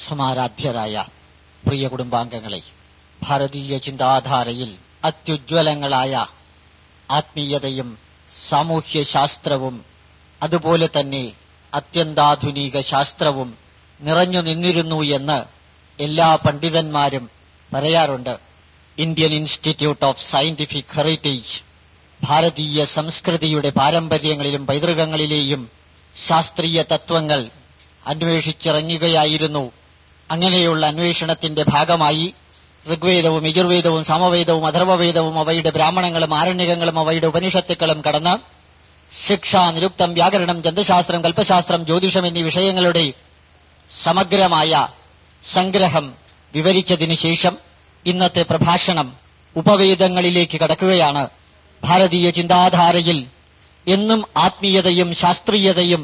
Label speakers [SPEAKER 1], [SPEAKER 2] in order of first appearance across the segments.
[SPEAKER 1] സമാരാധ്യരായ പ്രിയ കുടുംബാംഗങ്ങളെ, ഭാരതീയ ചിന്താധാരയിൽ അത്യുജ്വലങ്ങളായ ആത്മീയതയും സാമൂഹ്യശാസ്ത്രവും അതുപോലെ തന്നെ അത്യന്താധുനിക ശാസ്ത്രവും നിറഞ്ഞു നിന്നിരുന്നു എന്ന് എല്ലാ പണ്ഡിതന്മാരും പറയാറുണ്ട്. Indian Institute of Scientific Heritage ഭാരതീയ സംസ്കൃതിയുടെ പാരമ്പര്യങ്ങളിലും പൈതൃകങ്ങളിലെയും ശാസ്ത്രീയ തത്വങ്ങൾ അന്വേഷിച്ചിറങ്ങുകയായിരുന്നു. അങ്ങനെയുള്ള അന്വേഷണത്തിന്റെ ഭാഗമായി ഋഗ്വേദവും യജുർവേദവും സാമവേദവും അഥർവവേദവും അവയുടെ ബ്രാഹ്മണങ്ങളും ആരണ്യകങ്ങളും അവയുടെ ഉപനിഷത്തുക്കളും കടന്ന് ശിക്ഷ, നിരുക്തം, വ്യാകരണം, ഛന്ദശാസ്ത്രം, കൽപ്പശാസ്ത്രം, ജ്യോതിഷം എന്നീ വിഷയങ്ങളുടെ സമഗ്രമായ സംഗ്രഹം വിവരിച്ചതിനു ശേഷം ഇന്നത്തെ പ്രഭാഷണം ഉപവേദങ്ങളിലേക്ക് കടക്കുകയാണ്. ഭാരതീയ ചിന്താധാരയിൽ എന്നും ആത്മീയതയും ശാസ്ത്രീയതയും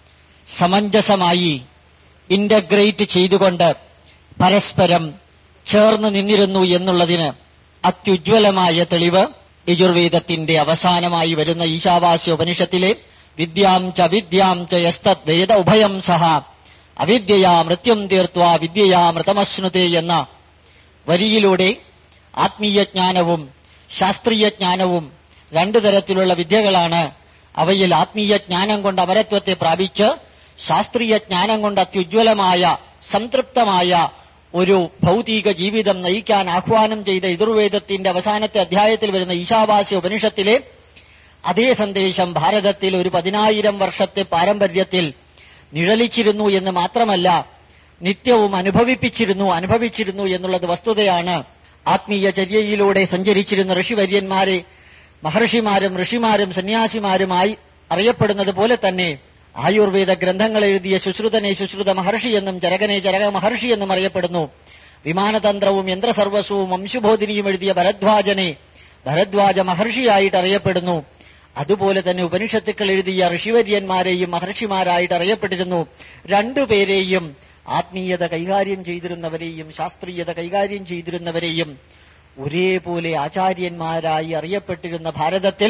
[SPEAKER 1] സമഞ്ജസമായി ഇന്റഗ്രേറ്റ് ചെയ്തുകൊണ്ട് പരസ്പരം ചേർന്ന് നിന്നിരുന്നു എന്നുള്ളതിന് അത്യുജ്വലമായ തെളിവ് യജുർവേദത്തിന്റെ അവസാനമായി വരുന്ന ഈശാവാസ്യ ഉപനിഷത്തിലെ വിദ്യാം ച വിദ്യാം ച യസ്തദ് വേദ ഉഭയം സഹ അവിദ്യയാ മൃത്യും തീർത്വാ വിദ്യയാ മൃതമശ്നുതേ എന്ന വരിയിലൂടെ ആത്മീയജ്ഞാനവും ശാസ്ത്രീയജ്ഞാനവും രണ്ടു തരത്തിലുള്ള വിദ്യകളാണ്. അവയിൽ ആത്മീയജ്ഞാനം കൊണ്ട് അമരത്വത്തെ പ്രാപിച്ച് ശാസ്ത്രീയ ജ്ഞാനം കൊണ്ട് അത്യുജ്വലമായ സംതൃപ്തമായ ഒരു ഭൗതിക ജീവിതം നയിക്കാൻ ആഹ്വാനം ചെയ്ത യജുർവേദത്തിന്റെ അവസാനത്തെ അധ്യായത്തിൽ വരുന്ന ഈശാവാസ്യ ഉപനിഷത്തിലെ അതേ സന്ദേശം ഭാരതത്തിൽ ഒരു 10,000 വർഷത്തെ പാരമ്പര്യത്തിൽ നിഴലിച്ചിരുന്നു എന്ന് മാത്രമല്ല, നിത്യവും അനുഭവിച്ചിരുന്നു എന്നുള്ളത് വസ്തുതയാണ്. ആത്മീയചര്യയിലൂടെ സഞ്ചരിച്ചിരുന്ന ഋഷിവര്യന്മാരെ മഹർഷിമാരും ഋഷിമാരും സന്യാസിമാരുമായി അറിയപ്പെടുന്നത് പോലെ തന്നെ ആയുർവേദ ഗ്രന്ഥങ്ങൾ എഴുതിയ സുശ്രുതനെ സുശ്രുത മഹർഷി എന്നും ചരകനെ ചരക മഹർഷി എന്നും അറിയപ്പെടുന്നു. വിമാനതന്ത്രവും യന്ത്രസർവസ്വവും വംശുബോധിനിയും എഴുതിയ ഭരദ്വാജനെ ഭരദ്വാജ മഹർഷിയായിട്ട് അറിയപ്പെടുന്നു. അതുപോലെ തന്നെ ഉപനിഷത്തുക്കൾ എഴുതിയ ഋഷിവര്യന്മാരെയും മഹർഷിമാരായിട്ട് അറിയപ്പെട്ടിരുന്നു. രണ്ടുപേരെയും ആത്മീയത കൈകാര്യം ചെയ്തിരുന്നവരെയും ശാസ്ത്രീയത കൈകാര്യം ചെയ്തിരുന്നവരെയും ഒരേപോലെ ആചാര്യന്മാരായി അറിയപ്പെട്ടിരുന്ന ഭാരതത്തിൽ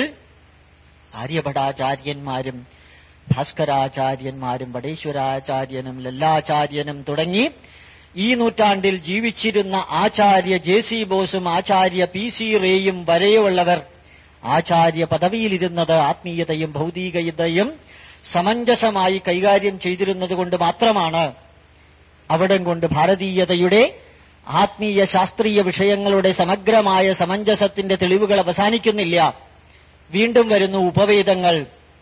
[SPEAKER 1] ആര്യഭടാചാര്യന്മാരും ഭാസ്കരാചാര്യന്മാരും വടേശ്വരാചാര്യനും ലല്ലാചാര്യനും തുടങ്ങി ഈ നൂറ്റാണ്ടിൽ ജീവിച്ചിരുന്ന ആചാര്യ ജെ.സി. ബോസും ആചാര്യ പി.സി. റേയും വരെയുള്ളവർ ആചാര്യ പദവിയിലിരുന്നത് ആത്മീയതയും ഭൗതികതയും സമഞ്ജസമായി കൈകാര്യം ചെയ്തിരുന്നത് കൊണ്ട് മാത്രമാണ്. അവിടം കൊണ്ട് ഭാരതീയതയുടെ ആത്മീയ ശാസ്ത്രീയ വിഷയങ്ങളുടെ സമഗ്രമായ സമഞ്ജസത്തിന്റെ തെളിവുകൾ അവസാനിക്കുന്നില്ല. വീണ്ടും വരുന്നു ഉപവേദങ്ങൾ.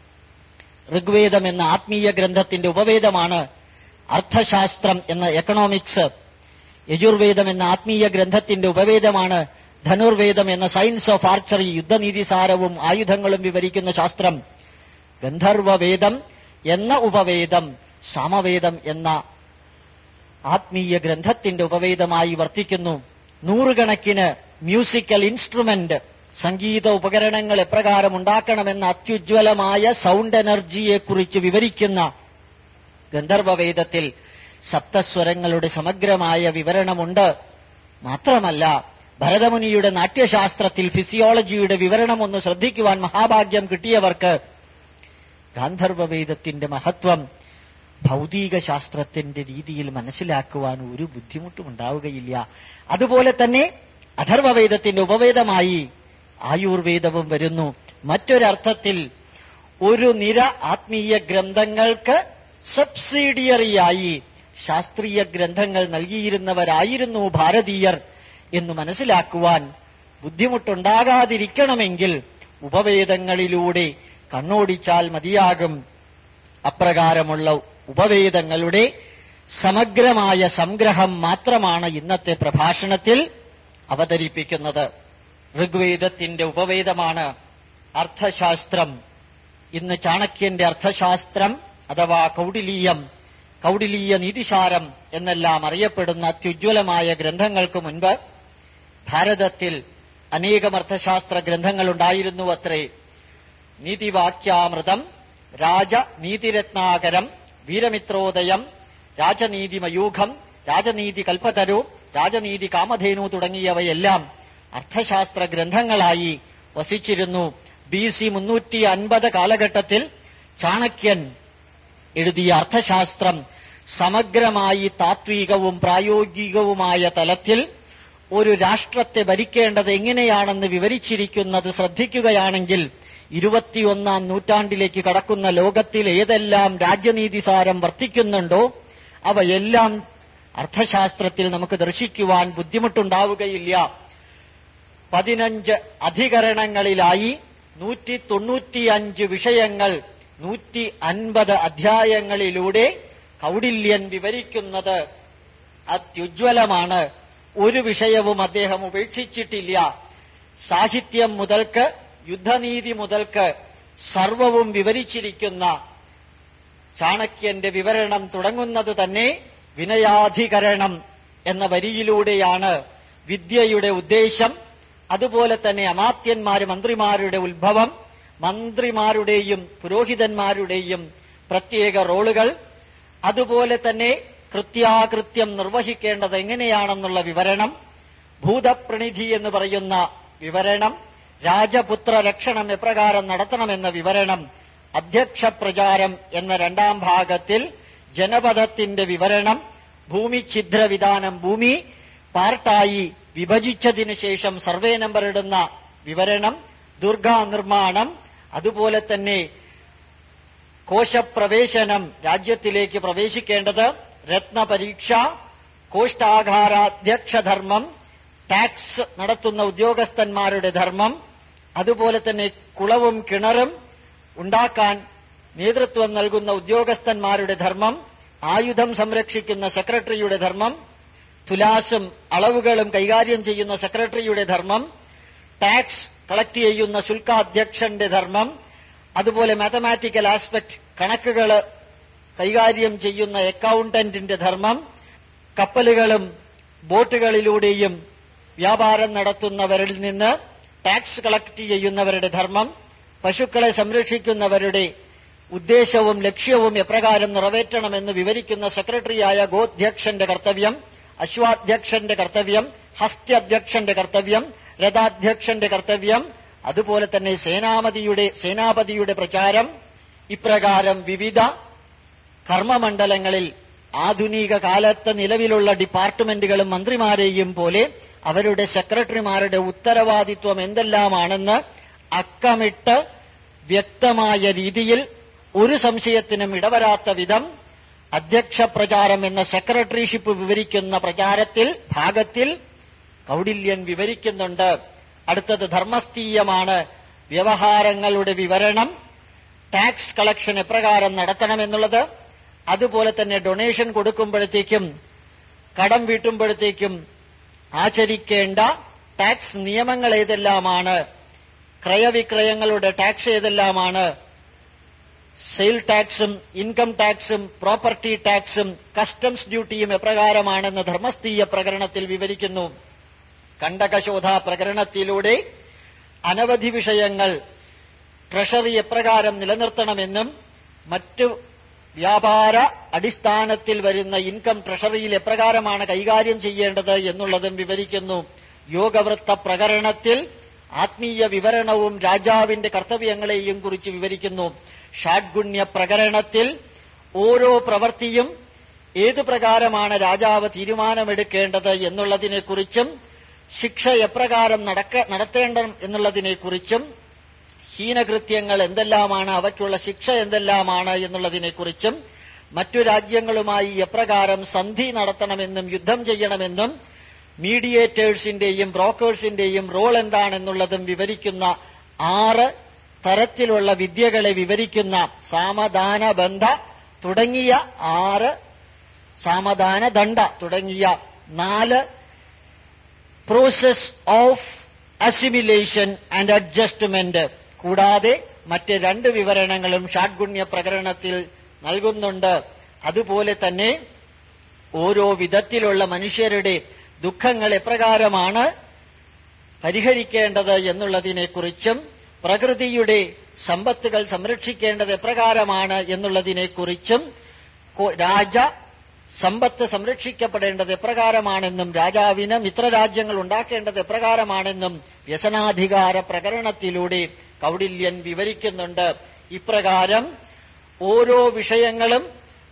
[SPEAKER 1] ഋഗ്വേദം എന്ന ആത്മീയ ഗ്രന്ഥത്തിന്റെ ഉപവേദമാണ് അർത്ഥശാസ്ത്രം എന്ന എക്കണോമിക്സ്. യജുർവേദം എന്ന ആത്മീയ ഗ്രന്ഥത്തിന്റെ ഉപവേദമാണ് ധനുർവേദം എന്ന സയൻസ് ഓഫ് ആർച്ചറി, യുദ്ധനീതിസാരവും ആയുധങ്ങളും വിവരിക്കുന്ന ശാസ്ത്രം. ഗന്ധർവവേദം എന്ന ഉപവേദം സാമവേദം എന്ന ആത്മീയ ഗ്രന്ഥത്തിന്റെ ഉപവേദമായി വർത്തിക്കുന്നു. നൂറുകണക്കിന് മ്യൂസിക്കൽ ഇൻസ്ട്രുമെന്റ്, സംഗീത ഉപകരണങ്ങൾ എപ്രകാരം ഉണ്ടാക്കണമെന്ന അത്യുജ്വലമായ സൗണ്ട് എനർജിയെക്കുറിച്ച് വിവരിക്കുന്ന ഗന്ധർവവേദത്തിൽ സപ്തസ്വരങ്ങളുടെ സമഗ്രമായ വിവരണമുണ്ട്. മാത്രമല്ല, ഭരതമുനിയുടെ നാട്യശാസ്ത്രത്തിൽ ഫിസിയോളജിയുടെ വിവരണം ഒന്ന് ശ്രദ്ധിക്കുവാൻ മഹാഭാഗ്യം കിട്ടിയവർക്ക് ഗാന്ധർവവേദത്തിന്റെ മഹത്വം ഭൗതിക ശാസ്ത്രത്തിന്റെ രീതിയിൽ മനസ്സിലാക്കുവാൻ ഒരു ബുദ്ധിമുട്ടും ഉണ്ടാവുകയില്ല. അതുപോലെ തന്നെ അഥർവവേദത്തിന്റെ ഉപവേദമായി ആയുർവേദവും വരുന്നു. മറ്റൊരർത്ഥത്തിൽ ഒരു നിര ആത്മീയ ഗ്രന്ഥങ്ങൾക്ക് സബ്സിഡിയറിയായി ശാസ്ത്രീയ ഗ്രന്ഥങ്ങൾ നൽകിയിരുന്നവരായിരുന്നു ഭാരതീയർ എന്ന് മനസ്സിലാക്കുവാൻ ബുദ്ധിമുട്ടുണ്ടാകാതിരിക്കണമെങ്കിൽ ഉപവേദങ്ങളിലൂടെ കണ്ണോടിച്ചാൽ മതിയാകും. അപ്രകാരമുള്ള ഉപവേദങ്ങളുടെ സമഗ്രമായ സംഗ്രഹം മാത്രമാണ് ഇന്നത്തെ പ്രഭാഷണത്തിൽ അവതരിപ്പിക്കുന്നത്. ഋഗ്വേദത്തിന്റെ ഉപവേദമാണ് അർത്ഥശാസ്ത്രം. ഇന്ന് ചാണക്യന്റെ അർത്ഥശാസ്ത്രം അഥവാ കൗടിലീയ നീതിസാരം എന്നെല്ലാം അറിയപ്പെടുന്ന അത്യുജ്വലമായ ഗ്രന്ഥങ്ങൾക്ക് മുൻപ് ഭാരതത്തിൽ അനേകം അർത്ഥശാസ്ത്ര ഗ്രന്ഥങ്ങളുണ്ടായിരുന്നു അത്രേ. നീതിവാക്യാമൃതം, രാജനീതിരത്നാകരം, വീരമിത്രോദയം, രാജനീതിമയൂഖം, രാജനീതി കൽപ്പതരു, രാജനീതി കാമധേനു തുടങ്ങിയവയെല്ലാം അർത്ഥശാസ്ത്ര ഗ്രന്ഥങ്ങളായി വസിച്ചിരുന്നു. BC 350 കാലഘട്ടത്തിൽ ചാണക്യൻ എഴുതിയ അർത്ഥശാസ്ത്രം സമഗ്രമായി താത്വികവും പ്രായോഗികവുമായ തലത്തിൽ ഒരു രാഷ്ട്രത്തെ ഭരിക്കേണ്ടത് എങ്ങനെയാണെന്ന് വിവരിച്ചിരിക്കുന്നത് ശ്രദ്ധിക്കുകയാണെങ്കിൽ 21-ാം നൂറ്റാണ്ടിലേക്ക് കടക്കുന്ന ലോകത്തിൽ ഏതെല്ലാം രാജ്യനീതിസാരം വർത്തിക്കുന്നുണ്ടോ അവയെല്ലാം അർത്ഥശാസ്ത്രത്തിൽ നമുക്ക് ദർശിക്കുവാൻ ബുദ്ധിമുട്ടുണ്ടാവുകയില്ല. 15 അധികരണങ്ങളിലായി 195 വിഷയങ്ങൾ 150 അധ്യായങ്ങളിലൂടെ കൗടില്യൻ വിവരിക്കുന്നത് അത്യുജ്വലമാണ്. ഒരു വിഷയവും അദ്ദേഹം ഉപേക്ഷിച്ചിട്ടില്ല. സാഹിത്യം മുതൽക്ക് യുദ്ധനീതി മുതൽക്ക് സർവവും വിവരിച്ചിരിക്കുന്ന ചാണക്യന്റെ വിവരണം തുടങ്ങുന്നത് തന്നെ വിനയാധികരണം എന്ന വരിയിലൂടെയാണ്. വിദ്യയുടെ ഉദ്ദേശം, അതുപോലെ തന്നെ അമാത്യന്മാര് മന്ത്രിമാരുടെ ഉത്ഭവം, മന്ത്രിമാരുടെയും പുരോഹിതന്മാരുടെയും പ്രത്യേക റോളുകൾ, അതുപോലെ തന്നെ കൃത്യാകൃത്യം നിർവഹിക്കേണ്ടത് എങ്ങനെയാണെന്നുള്ള വിവരണം, ഭൂതപ്രണിധി എന്ന് പറയുന്ന വിവരണം, രാജപുത്ര രക്ഷണം എപ്രകാരം നടത്തണമെന്ന വിവരണം, അധ്യക്ഷ പ്രചാരം എന്ന 2ാം ഭാഗത്തിൽ ജനപദത്തിന്റെ വിവരണം, ഭൂമി ഛിദ്രവിധാനം, ഭൂമി പാർട്ടായി വിഭജിച്ചതിനു ശേഷം സർവേ നമ്പർ ഇടുന്ന വിവരണം, ദുർഗാ നിർമ്മാണം, അതുപോലെ തന്നെ കോശപ്രവേശനം, രാജ്യത്തിലേക്ക് പ്രവേശിക്കേണ്ടത്, രത്നപരീക്ഷ, കോഷ്ടാഘാരാധ്യക്ഷധർമ്മം, ടാക്സ് നടത്തുന്ന ഉദ്യോഗസ്ഥന്മാരുടെ ധർമ്മം, അതുപോലെ തന്നെ കുളവും കിണറും ഉണ്ടാക്കാൻ നേതൃത്വം നൽകുന്ന ഉദ്യോഗസ്ഥന്മാരുടെ ധർമ്മം, ആയുധം സംരക്ഷിക്കുന്ന സെക്രട്ടറിയുടെ ധർമ്മം, തുലാസും അളവുകളും കൈകാര്യം ചെയ്യുന്ന സെക്രട്ടറിയുടെ ധർമ്മം, ടാക്സ് കളക്ട് ചെയ്യുന്ന ശുൽക്കാധ്യക്ഷന്റെ ധർമ്മം, അതുപോലെ മാത്തമാറ്റിക്കൽ ആസ്പെക്ട് കണക്കുകൾ കൈകാര്യം ചെയ്യുന്ന അക്കൗണ്ടന്റിന്റെ ധർമ്മം, കപ്പലുകളും ബോട്ടുകളിലൂടെയും വ്യാപാരം നടത്തുന്നവരിൽ നിന്ന് ടാക്സ് കളക്ട് ചെയ്യുന്നവരുടെ ധർമ്മം, പശുക്കളെ സംരക്ഷിക്കുന്നവരുടെ ഉദ്ദേശവും ലക്ഷ്യവും എപ്രകാരം നിറവേറ്റണമെന്ന് വിവരിക്കുന്ന സെക്രട്ടറിയായ ഗോധ്യക്ഷന്റെ കർത്തവ്യം, അശ്വാധ്യക്ഷന്റെ കർത്തവ്യം, ഹസ്ത്യാധ്യക്ഷന്റെ കർത്തവ്യം, രഥാധ്യക്ഷന്റെ കർത്തവ്യം, അതുപോലെ തന്നെ സേനാപതിയുടെ പ്രചാരം. ഇപ്രകാരം വിവിധ കർമ്മമണ്ഡലങ്ങളിൽ ആധുനിക കാലത്ത് നിലവിലുള്ള ഡിപ്പാർട്ട്മെന്റുകളും മന്ത്രിമാരെയും പോലെ അവരുടെ സെക്രട്ടറിമാരുടെ ഉത്തരവാദിത്വം എന്തെല്ലാമാണെന്ന് അക്കമിട്ട് വ്യക്തമായ രീതിയിൽ ഒരു സംശയത്തിനും ഇടവരാത്ത വിധം അധ്യക്ഷ പ്രചാരം എന്ന സെക്രട്ടറിഷിപ്പ് വിവരിക്കുന്ന ഭാഗത്തിൽ കൗടില്യൻ വിവരിക്കുന്നുണ്ട്. അടുത്തത് ധർമ്മസ്ഥീയമാണ്. വ്യവഹാരങ്ങളുടെ വിവരണം, ടാക്സ് കളക്ഷൻ എപ്രകാരം നടത്തണമെന്നുള്ളത്, അതുപോലെ തന്നെ ഡൊണേഷൻ കൊടുക്കുമ്പോഴത്തേക്കും കടം വീട്ടുമ്പോഴത്തേക്കും ആചരിക്കേണ്ട ടാക്സ് നിയമങ്ങൾ ഏതെല്ലാമാണ്, ക്രയവിക്രയങ്ങളുടെ ടാക്സ് ഏതെല്ലാമാണ്, സെയിൽ ടാക്സും ഇൻകം ടാക്സും പ്രോപ്പർട്ടി ടാക്സും കസ്റ്റംസ് ഡ്യൂട്ടിയും എപ്രകാരമാണെന്ന് ധർമ്മസ്ഥീയ പ്രകരണത്തിൽ വിവരിക്കുന്നു. കണ്ടകശോധ പ്രകരണത്തിലൂടെ അനവധി വിഷയങ്ങൾ ട്രഷറി എപ്രകാരം നിലനിർത്തണമെന്നും മറ്റു വ്യാപാര അടിസ്ഥാനത്തിൽ വരുന്ന ഇൻകം ട്രഷറിയിൽ എപ്രകാരമാണ് കൈകാര്യം ചെയ്യേണ്ടത് എന്നുള്ളതും വിവരിക്കുന്നു. യോഗവൃത്ത പ്രകരണത്തിൽ ആത്മീയ വിവരണവും രാജാവിന്റെ കർത്തവ്യങ്ങളെയും കുറിച്ച് വിവരിക്കുന്നു. ഷാഡ്ഗുണ്യ പ്രകരണത്തിൽ ഓരോ പ്രവൃത്തിയും ഏതു പ്രകാരമാണ് രാജാവ് തീരുമാനമെടുക്കേണ്ടത് എന്നുള്ളതിനെക്കുറിച്ചും ശിക്ഷ എപ്രകാരം നടത്തേണ്ട എന്നുള്ളതിനെക്കുറിച്ചും ഹീനകൃത്യങ്ങൾ എന്തെല്ലാമാണ്, അവയ്ക്കുള്ള ശിക്ഷ എന്തെല്ലാമാണ് എന്നുള്ളതിനെക്കുറിച്ചും മറ്റു രാജ്യങ്ങളുമായി എപ്രകാരം സന്ധി നടത്തണമെന്നും യുദ്ധം ചെയ്യണമെന്നും മീഡിയേറ്റേഴ്സിന്റെയും ബ്രോക്കേഴ്സിന്റെയും റോൾ എന്താണെന്നുള്ളതും വിവരിക്കുന്ന 6 തരത്തിലുള്ള വിദ്യകളെ വിവരിക്കുന്ന സാമദാന ബന്ധ തുടങ്ങിയ 6 സാമദാന ദണ്ഡ തുടങ്ങിയ 4 process of assimilation and adjustment കൂടാതെ മറ്റ് 2 വിവരണങ്ങളും ഷാഡ്ഗുണ്യ പ്രകരണത്തിൽ നൽകുന്നുണ്ട്. അതുപോലെ തന്നെ ഓരോ വിധത്തിലുള്ള മനുഷ്യരുടെ ദുഃഖങ്ങൾ എപ്രകാരമാണ് പരിഹരിക്കേണ്ടത് എന്നുള്ളതിനെക്കുറിച്ചും പ്രകൃതിയുടെ സമ്പത്തുകൾ സംരക്ഷിക്കേണ്ടത് എപ്രകാരമാണ് എന്നുള്ളതിനെക്കുറിച്ചും രാജ സമ്പത്ത് സംരക്ഷിക്കപ്പെടേണ്ടത് എപ്രകാരമാണെന്നും രാജാവിന് മിത്രരാജ്യങ്ങൾ ഉണ്ടാക്കേണ്ടത് എപ്രകാരമാണെന്നും വ്യസനാധികാര പ്രകരണത്തിലൂടെ കൗടില്യൻ വിവരിക്കുന്നുണ്ട്. ഇപ്രകാരം ഓരോ വിഷയങ്ങളും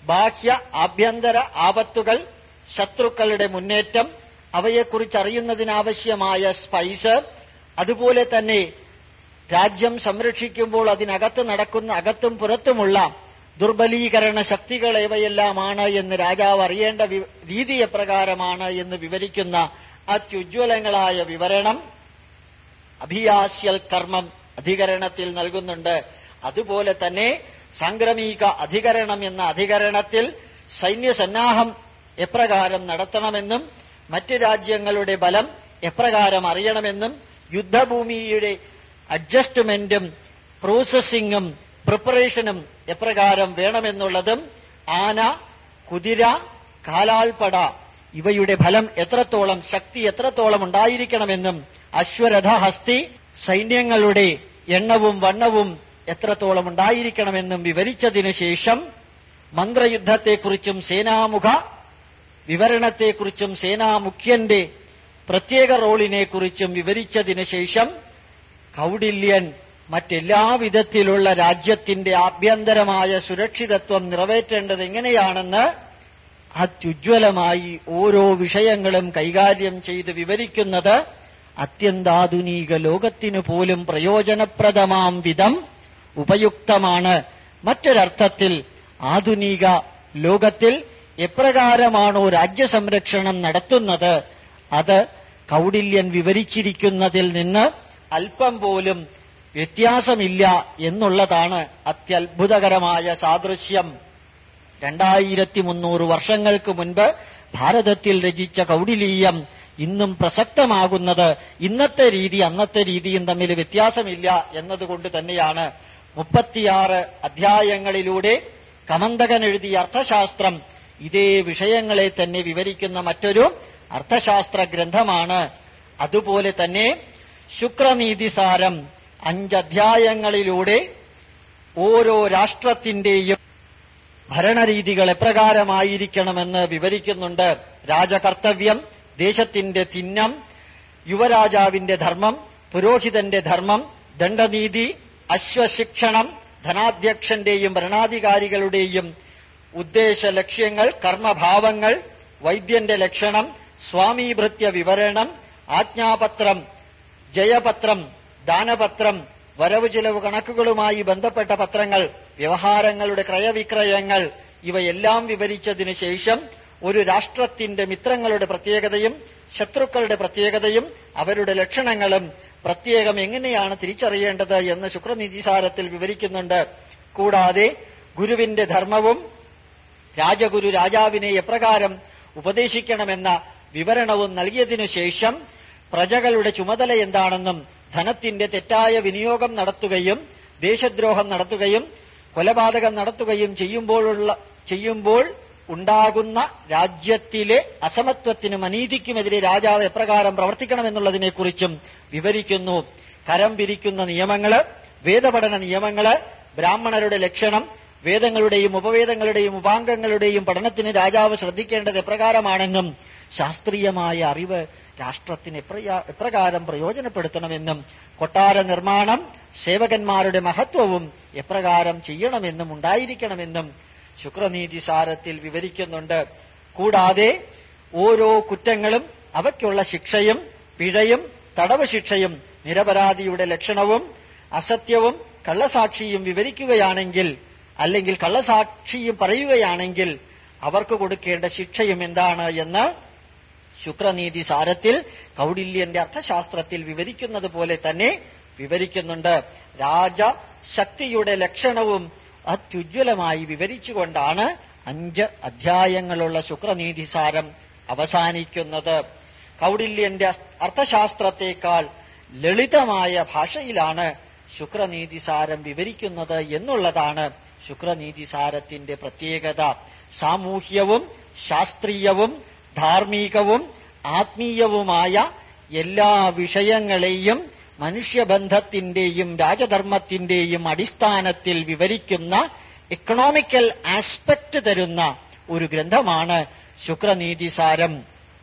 [SPEAKER 1] ബാഹ്യ ആഭ്യന്തര ആപത്തുകൾ, ശത്രുക്കളുടെ മുന്നേറ്റം, അവയെക്കുറിച്ച് അറിയുന്നതിനാവശ്യമായ സ്പൈസ്, അതുപോലെ തന്നെ രാജ്യം സംരക്ഷിക്കുമ്പോൾ അതിനകത്ത് നടക്കുന്ന അകത്തും പുറത്തുമുള്ള ദുർബലീകരണ ശക്തികൾ ഏവയെല്ലാമാണ് എന്ന് രാജാവ് അറിയേണ്ട രീതി എപ്രകാരമാണ് എന്ന് വിവരിക്കുന്ന അത്യുജ്വലങ്ങളായ വിവരണം അഭിയാസ്യൽ കർമ്മം അധികരണത്തിൽ നൽകുന്നുണ്ട്. അതുപോലെ തന്നെ സാംക്രമിക അധികരണം എന്ന അധികരണത്തിൽ സൈന്യസന്നാഹം എപ്രകാരം നടത്തണമെന്നും മറ്റ് രാജ്യങ്ങളുടെ ബലം എപ്രകാരം അറിയണമെന്നും യുദ്ധഭൂമിയുടെ അഡ്ജസ്റ്റ്മെന്റും പ്രോസസ്സിംഗും പ്രിപ്പറേഷനും എപ്രകാരം വേണമെന്നുള്ളതും ആന, കുതിര, കാലാൾപ്പട ഇവയുടെ ഫലം എത്രത്തോളം, ശക്തി എത്രത്തോളം ഉണ്ടായിരിക്കണമെന്നും അശ്വരഥ, ഹസ്തി സൈന്യങ്ങളുടെ എണ്ണവും വണ്ണവും എത്രത്തോളം ഉണ്ടായിരിക്കണമെന്നും വിവരിച്ചതിനു ശേഷം മന്ത്രയുദ്ധത്തെക്കുറിച്ചും സേനാമുഖ വിവരണത്തെക്കുറിച്ചും സേനാമുഖ്യന്റെ പ്രത്യേക റോളിനെക്കുറിച്ചും വിവരിച്ചതിനു ശേഷം കൗടില്യൻ മറ്റെല്ലാ വിധത്തിലുള്ള രാജ്യത്തിന്റെ ആഭ്യന്തരമായ സുരക്ഷിതത്വം നിറവേറ്റേണ്ടത് എങ്ങനെയാണെന്ന് അത്യുജ്വലമായി ഓരോ വിഷയങ്ങളും കൈകാര്യം ചെയ്ത് വിവരിക്കുന്നത് അത്യന്താധുനിക ലോകത്തിനു പോലും പ്രയോജനപ്രദമാം വിധം ഉപയുക്തമാണ്. മറ്റൊരർത്ഥത്തിൽ ആധുനിക ലോകത്തിൽ എപ്രകാരമാണോ രാജ്യസംരക്ഷണം നടത്തുന്നത് അത് കൗടില്യൻ വിവരിച്ചിരിക്കുന്നതിൽ നിന്ന് അല്പം പോലും വ്യത്യാസമില്ല എന്നുള്ളതാണ് അത്യത്ഭുതകരമായ സാദൃശ്യം. 2300 വർഷങ്ങൾക്ക് മുൻപ് ഭാരതത്തിൽ രചിച്ച കൗടിലീയം ഇന്നും പ്രസക്തമാകുന്നത് ഇന്നത്തെ രീതി അന്നത്തെ രീതിയും തമ്മിൽ വ്യത്യാസമില്ല എന്നതുകൊണ്ട് തന്നെയാണ്. 36 അധ്യായങ്ങളിലൂടെ കമന്തകൻ എഴുതിയ അർത്ഥശാസ്ത്രം ഇതേ വിഷയങ്ങളെ തന്നെ വിവരിക്കുന്ന മറ്റൊരു അർത്ഥശാസ്ത്ര ഗ്രന്ഥമാണ്. അതുപോലെ തന്നെ ശുക്രനീതിസാരം 5 അധ്യായങ്ങളിലൂടെ ഓരോ രാഷ്ട്രത്തിന്റെയും ഭരണരീതികൾ എപ്രകാരമായിരിക്കണമെന്ന് വിവരിക്കുന്നുണ്ട്. രാജകർത്തവ്യം, ദേശത്തിന്റെ ചിഹ്നം, യുവരാജാവിന്റെ ധർമ്മം, പുരോഹിതന്റെ ധർമ്മം, ദണ്ഡനീതി, അശ്വശിക്ഷണം, ധനാധ്യക്ഷന്റെയും ഭരണാധികാരികളുടെയും ഉദ്ദേശ ലക്ഷ്യങ്ങൾ, കർമ്മഭാവങ്ങൾ, വൈദ്യന്റെ ലക്ഷണം, സ്വാമീഭൃത്യ വിവരണം, ആജ്ഞാപത്രം, ജയപത്രം, ദാനപത്രം, വരവ് ചിലവ് കണക്കുകളുമായി ബന്ധപ്പെട്ട പത്രങ്ങൾ, വ്യവഹാരങ്ങളുടെ ക്രയവിക്രയങ്ങൾ ഇവയെല്ലാം വിവരിച്ചതിനു ശേഷം ഒരു രാഷ്ട്രത്തിന്റെ മിത്രങ്ങളുടെ പ്രത്യേകതയും ശത്രുക്കളുടെ പ്രത്യേകതയും അവരുടെ ലക്ഷണങ്ങളും പ്രത്യേകം എങ്ങനെയാണ് തിരിച്ചറിയേണ്ടത് എന്ന് ശുക്രനീതിസാരത്തിൽ വിവരിക്കുന്നുണ്ട്. കൂടാതെ ഗുരുവിന്റെ ധർമ്മവും രാജഗുരു രാജാവിനെ എപ്രകാരം ഉപദേശിക്കണമെന്ന വിവരണവും നൽകിയതിനു ശേഷം പ്രജകളുടെ ചുമതല എന്താണെന്നും ധനത്തിന്റെ തെറ്റായ വിനിയോഗം നടത്തുകയും ദേശദ്രോഹം നടത്തുകയും കൊലപാതകം നടത്തുകയും ചെയ്യുമ്പോൾ ഉണ്ടാകുന്ന രാജ്യത്തിലെ അസമത്വത്തിനും അനീതിക്കുമെതിരെ രാജാവ് എപ്രകാരം പ്രവർത്തിക്കണമെന്നുള്ളതിനെക്കുറിച്ചും വിവരിക്കുന്നു. കരം പിരിക്കുന്ന നിയമങ്ങള്, വേദപഠന നിയമങ്ങള്, ബ്രാഹ്മണരുടെ ലക്ഷണം, വേദങ്ങളുടെയും ഉപവേദങ്ങളുടെയും ഉപാംഗങ്ങളുടെയും പഠനത്തിന് രാജാവ് ശ്രദ്ധിക്കേണ്ടത് എപ്രകാരമാണെന്നും ശാസ്ത്രീയമായ അറിവ് രാഷ്ട്രത്തിന് എപ്രകാരം പ്രയോജനപ്പെടുത്തണമെന്നും കൊട്ടാര നിർമ്മാണം സേവകന്മാരുടെ മഹത്വവും എപ്രകാരം ചെയ്യണമെന്നും ഉണ്ടായിരിക്കണമെന്നും ശുക്രനീതിസാരത്തിൽ വിവരിക്കുന്നുണ്ട്. കൂടാതെ ഓരോ കുറ്റങ്ങളും അവയ്ക്കുള്ള ശിക്ഷയും പിഴയും തടവ് ശിക്ഷയും നിരപരാധിയുടെ ലക്ഷണവും അസത്യവും കള്ളസാക്ഷിയും വിവരിക്കുകയാണെങ്കിൽ അല്ലെങ്കിൽ കള്ളസാക്ഷിയും പറയുകയാണെങ്കിൽ അവർക്ക് കൊടുക്കേണ്ട ശിക്ഷയും എന്താണ് എന്ന് ശുക്രനീതിസാരത്തിൽ കൗടില്യന്റെ അർത്ഥശാസ്ത്രത്തിൽ വിവരിക്കുന്നത് പോലെ തന്നെ വിവരിക്കുന്നുണ്ട്. രാജശക്തിയുടെ ലക്ഷണവും അത്യുജ്വലമായി വിവരിച്ചുകൊണ്ടാണ് 5 അധ്യായങ്ങളുള്ള ശുക്രനീതിസാരം അവസാനിക്കുന്നത്. കൗടില്യന്റെ അർത്ഥശാസ്ത്രത്തെക്കാൾ ലളിതമായ ഭാഷയിലാണ് ശുക്രനീതിസാരം വിവരിക്കുന്നത് എന്നുള്ളതാണ് ശുക്രനീതിസാരത്തിന്റെ പ്രത്യേകത. സാമൂഹ്യവും ശാസ്ത്രീയവും ധാർമ്മികവും ആത്മീയവുമായ എല്ലാ വിഷയങ്ങളെയും മനുഷ്യബന്ധത്തിന്റെയും രാജധർമ്മത്തിന്റെയും അടിസ്ഥാനത്തിൽ വിവരിക്കുന്ന എക്കണോമിക്കൽ ആസ്പെക്ട് തരുന്ന ഒരു ഗ്രന്ഥമാണ് ശുക്രനീതിസാരം.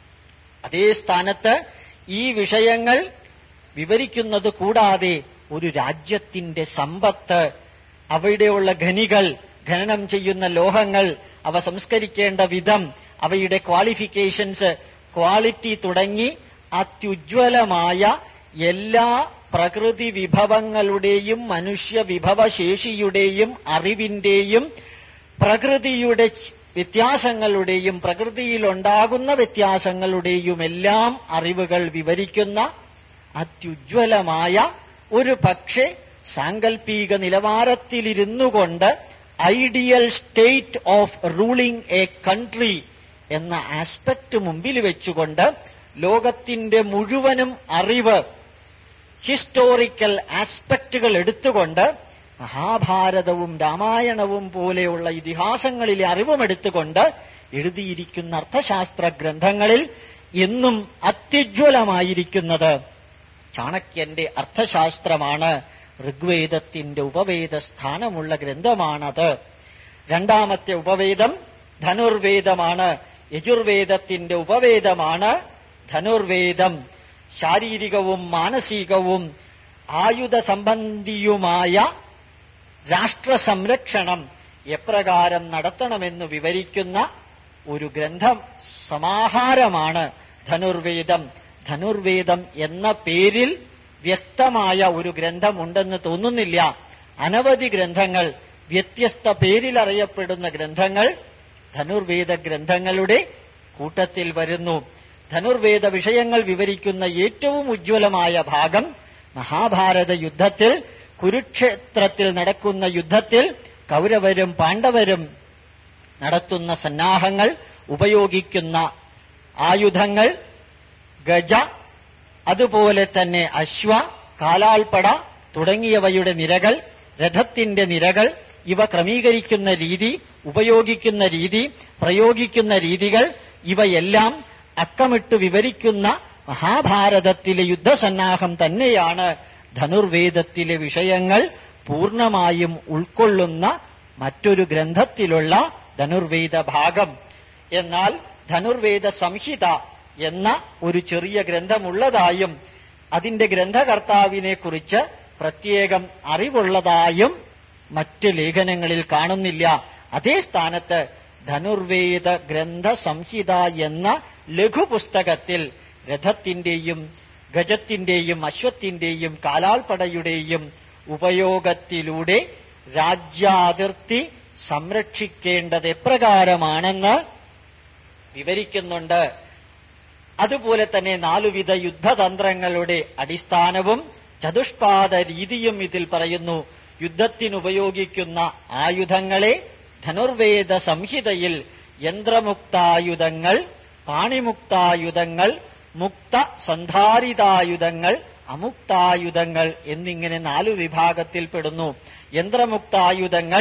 [SPEAKER 1] അതേ സ്ഥാനത്ത് ഈ വിഷയങ്ങൾ വിവരിക്കുന്നത് കൂടാതെ ഒരു രാജ്യത്തിന്റെ സമ്പത്ത്, അവിടെയുള്ള ഖനികൾ, ഖനനം ചെയ്യുന്ന ലോഹങ്ങൾ, അവ സംസ്കരിക്കേണ്ട വിധം, അവയുടെ ക്വാളിഫിക്കേഷൻസ്, ക്വാളിറ്റി തുടങ്ങി അത്യുജ്വലമായ എല്ലാ പ്രകൃതി വിഭവങ്ങളുടെയും മനുഷ്യ വിഭവശേഷിയുടെയും അറിവിന്റെയും പ്രകൃതിയുടെ വ്യത്യാസങ്ങളുടെയും പ്രകൃതിയിലുണ്ടാകുന്ന വ്യത്യാസങ്ങളുടെയുമെല്ലാം അറിവുകൾ വിവരിക്കുന്ന അത്യുജ്വലമായ, ഒരു പക്ഷേ സാങ്കല്പിക നിലവാരത്തിലിരുന്നുകൊണ്ട് ideal state of ruling a country എന്ന ആസ്പെക്ട് മുമ്പിൽ വെച്ചുകൊണ്ട് ലോകത്തിന്റെ മുഴുവനും അറിവ്, ഹിസ്റ്റോറിക്കൽ ആസ്പെക്റ്റുകൾ എടുത്തുകൊണ്ട് മഹാഭാരതവും രാമായണവും പോലെയുള്ള ഇതിഹാസങ്ങളിലെ അറിവുമെടുത്തുകൊണ്ട് എഴുതിയിരിക്കുന്ന അർത്ഥശാസ്ത്ര ഗ്രന്ഥങ്ങളിൽ എന്നും അത്യുജ്വലമായിരിക്കുന്നത് ചാണക്യന്റെ അർത്ഥശാസ്ത്രമാണ്. ഋഗ്വേദത്തിന്റെ ഉപവേദ സ്ഥാനമുള്ള ഗ്രന്ഥമാണത്. രണ്ടാമത്തെ ഉപവേദം ധനുർവേദമാണ്. യജുർവേദത്തിന്റെ ഉപവേദമാണ് ധനുർവേദം. ശാരീരികവും മാനസികവും ആയുധ സംബന്ധിയുമായ രാഷ്ട്ര സംരക്ഷണം എപ്രകാരം നടത്തണമെന്ന് വിവരിക്കുന്ന ഒരു ഗ്രന്ഥം സമാഹാരമാണ് ധനുർവേദം. ധനുർവേദം എന്ന പേരിൽ വ്യക്തമായ ഒരു ഗ്രന്ഥമുണ്ടെന്ന് തോന്നുന്നില്ല. അനവധി ഗ്രന്ഥങ്ങൾ, വ്യത്യസ്ത പേരിൽ അറിയപ്പെടുന്ന ഗ്രന്ഥങ്ങൾ ധനുർവേദ ഗ്രന്ഥങ്ങളുടെ കൂട്ടത്തിൽ വരുന്നു. ധനുർവേദ വിഷയങ്ങൾ വിവരിക്കുന്ന ഏറ്റവും ഉജ്ജ്വലമായ ഭാഗം മഹാഭാരത യുദ്ധത്തിൽ, കുരുക്ഷേത്രത്തിൽ നടക്കുന്ന യുദ്ധത്തിൽ കൗരവരും പാണ്ഡവരും നടത്തുന്ന സന്നാഹങ്ങൾ, ഉപയോഗിക്കുന്ന ആയുധങ്ങൾ, ഗജ, അതുപോലെ തന്നെ അശ്വ, കാലാൾപ്പട തുടങ്ങിയവയുടെ നിരകൾ, രഥത്തിന്റെ നിരകൾ, ഇവ ക്രമീകരിക്കുന്ന രീതി, ഉപയോഗിക്കുന്ന രീതി, പ്രയോഗിക്കുന്ന രീതികൾ, ഇവയെല്ലാം അക്കമിട്ട് വിവരിക്കുന്ന മഹാഭാരതത്തിലെ യുദ്ധസന്നാഹം തന്നെയാണ് ധനുർവേദത്തിലെ വിഷയങ്ങൾ പൂർണ്ണമായും ഉൾക്കൊള്ളുന്ന മറ്റൊരു ഗ്രന്ഥത്തിലുള്ള ധനുർവേദ ഭാഗം. എന്നാൽ ധനുർവേദ സംഹിത എന്ന ഒരു ചെറിയ ഗ്രന്ഥമുള്ളതായും അതിന്റെ ഗ്രന്ഥകർത്താവിനെ കുറിച്ച് പ്രത്യേകം അറിവുള്ളതായും മറ്റ് ലേഖനങ്ങളിൽ കാണുന്നില്ല. അതേ സ്ഥാനത്ത് ധനുർവേദ ഗ്രന്ഥ സംഹിത എന്ന ലഘുപുസ്തകത്തിൽ രഥത്തിന്റെയും ഗജത്തിന്റെയും അശ്വത്തിന്റെയും കാലാൾപ്പടയുടെയും ഉപയോഗത്തിലൂടെ രാജ്യാതിർത്തി സംരക്ഷിക്കേണ്ടത് എപ്രകാരമാണെന്ന് വിവരിക്കുന്നുണ്ട്. അതുപോലെ തന്നെ 4 വിധ യുദ്ധതന്ത്രങ്ങളുടെ അടിസ്ഥാനവും ചതുഷ്പാദ രീതിയും ഇതിൽ പറയുന്നു. യുദ്ധത്തിനുപയോഗിക്കുന്ന ആയുധങ്ങളെ ധനുർവേദ സംഹിതയിൽ യന്ത്രമുക്തായുധങ്ങൾ, പാണിമുക്തായുധങ്ങൾ, മുക്ത സന്ധാരിതായുധങ്ങൾ, അമുക്തായുധങ്ങൾ എന്നിങ്ങനെ 4 വിഭാഗത്തിൽപ്പെടുന്നു. യന്ത്രമുക്തായുധങ്ങൾ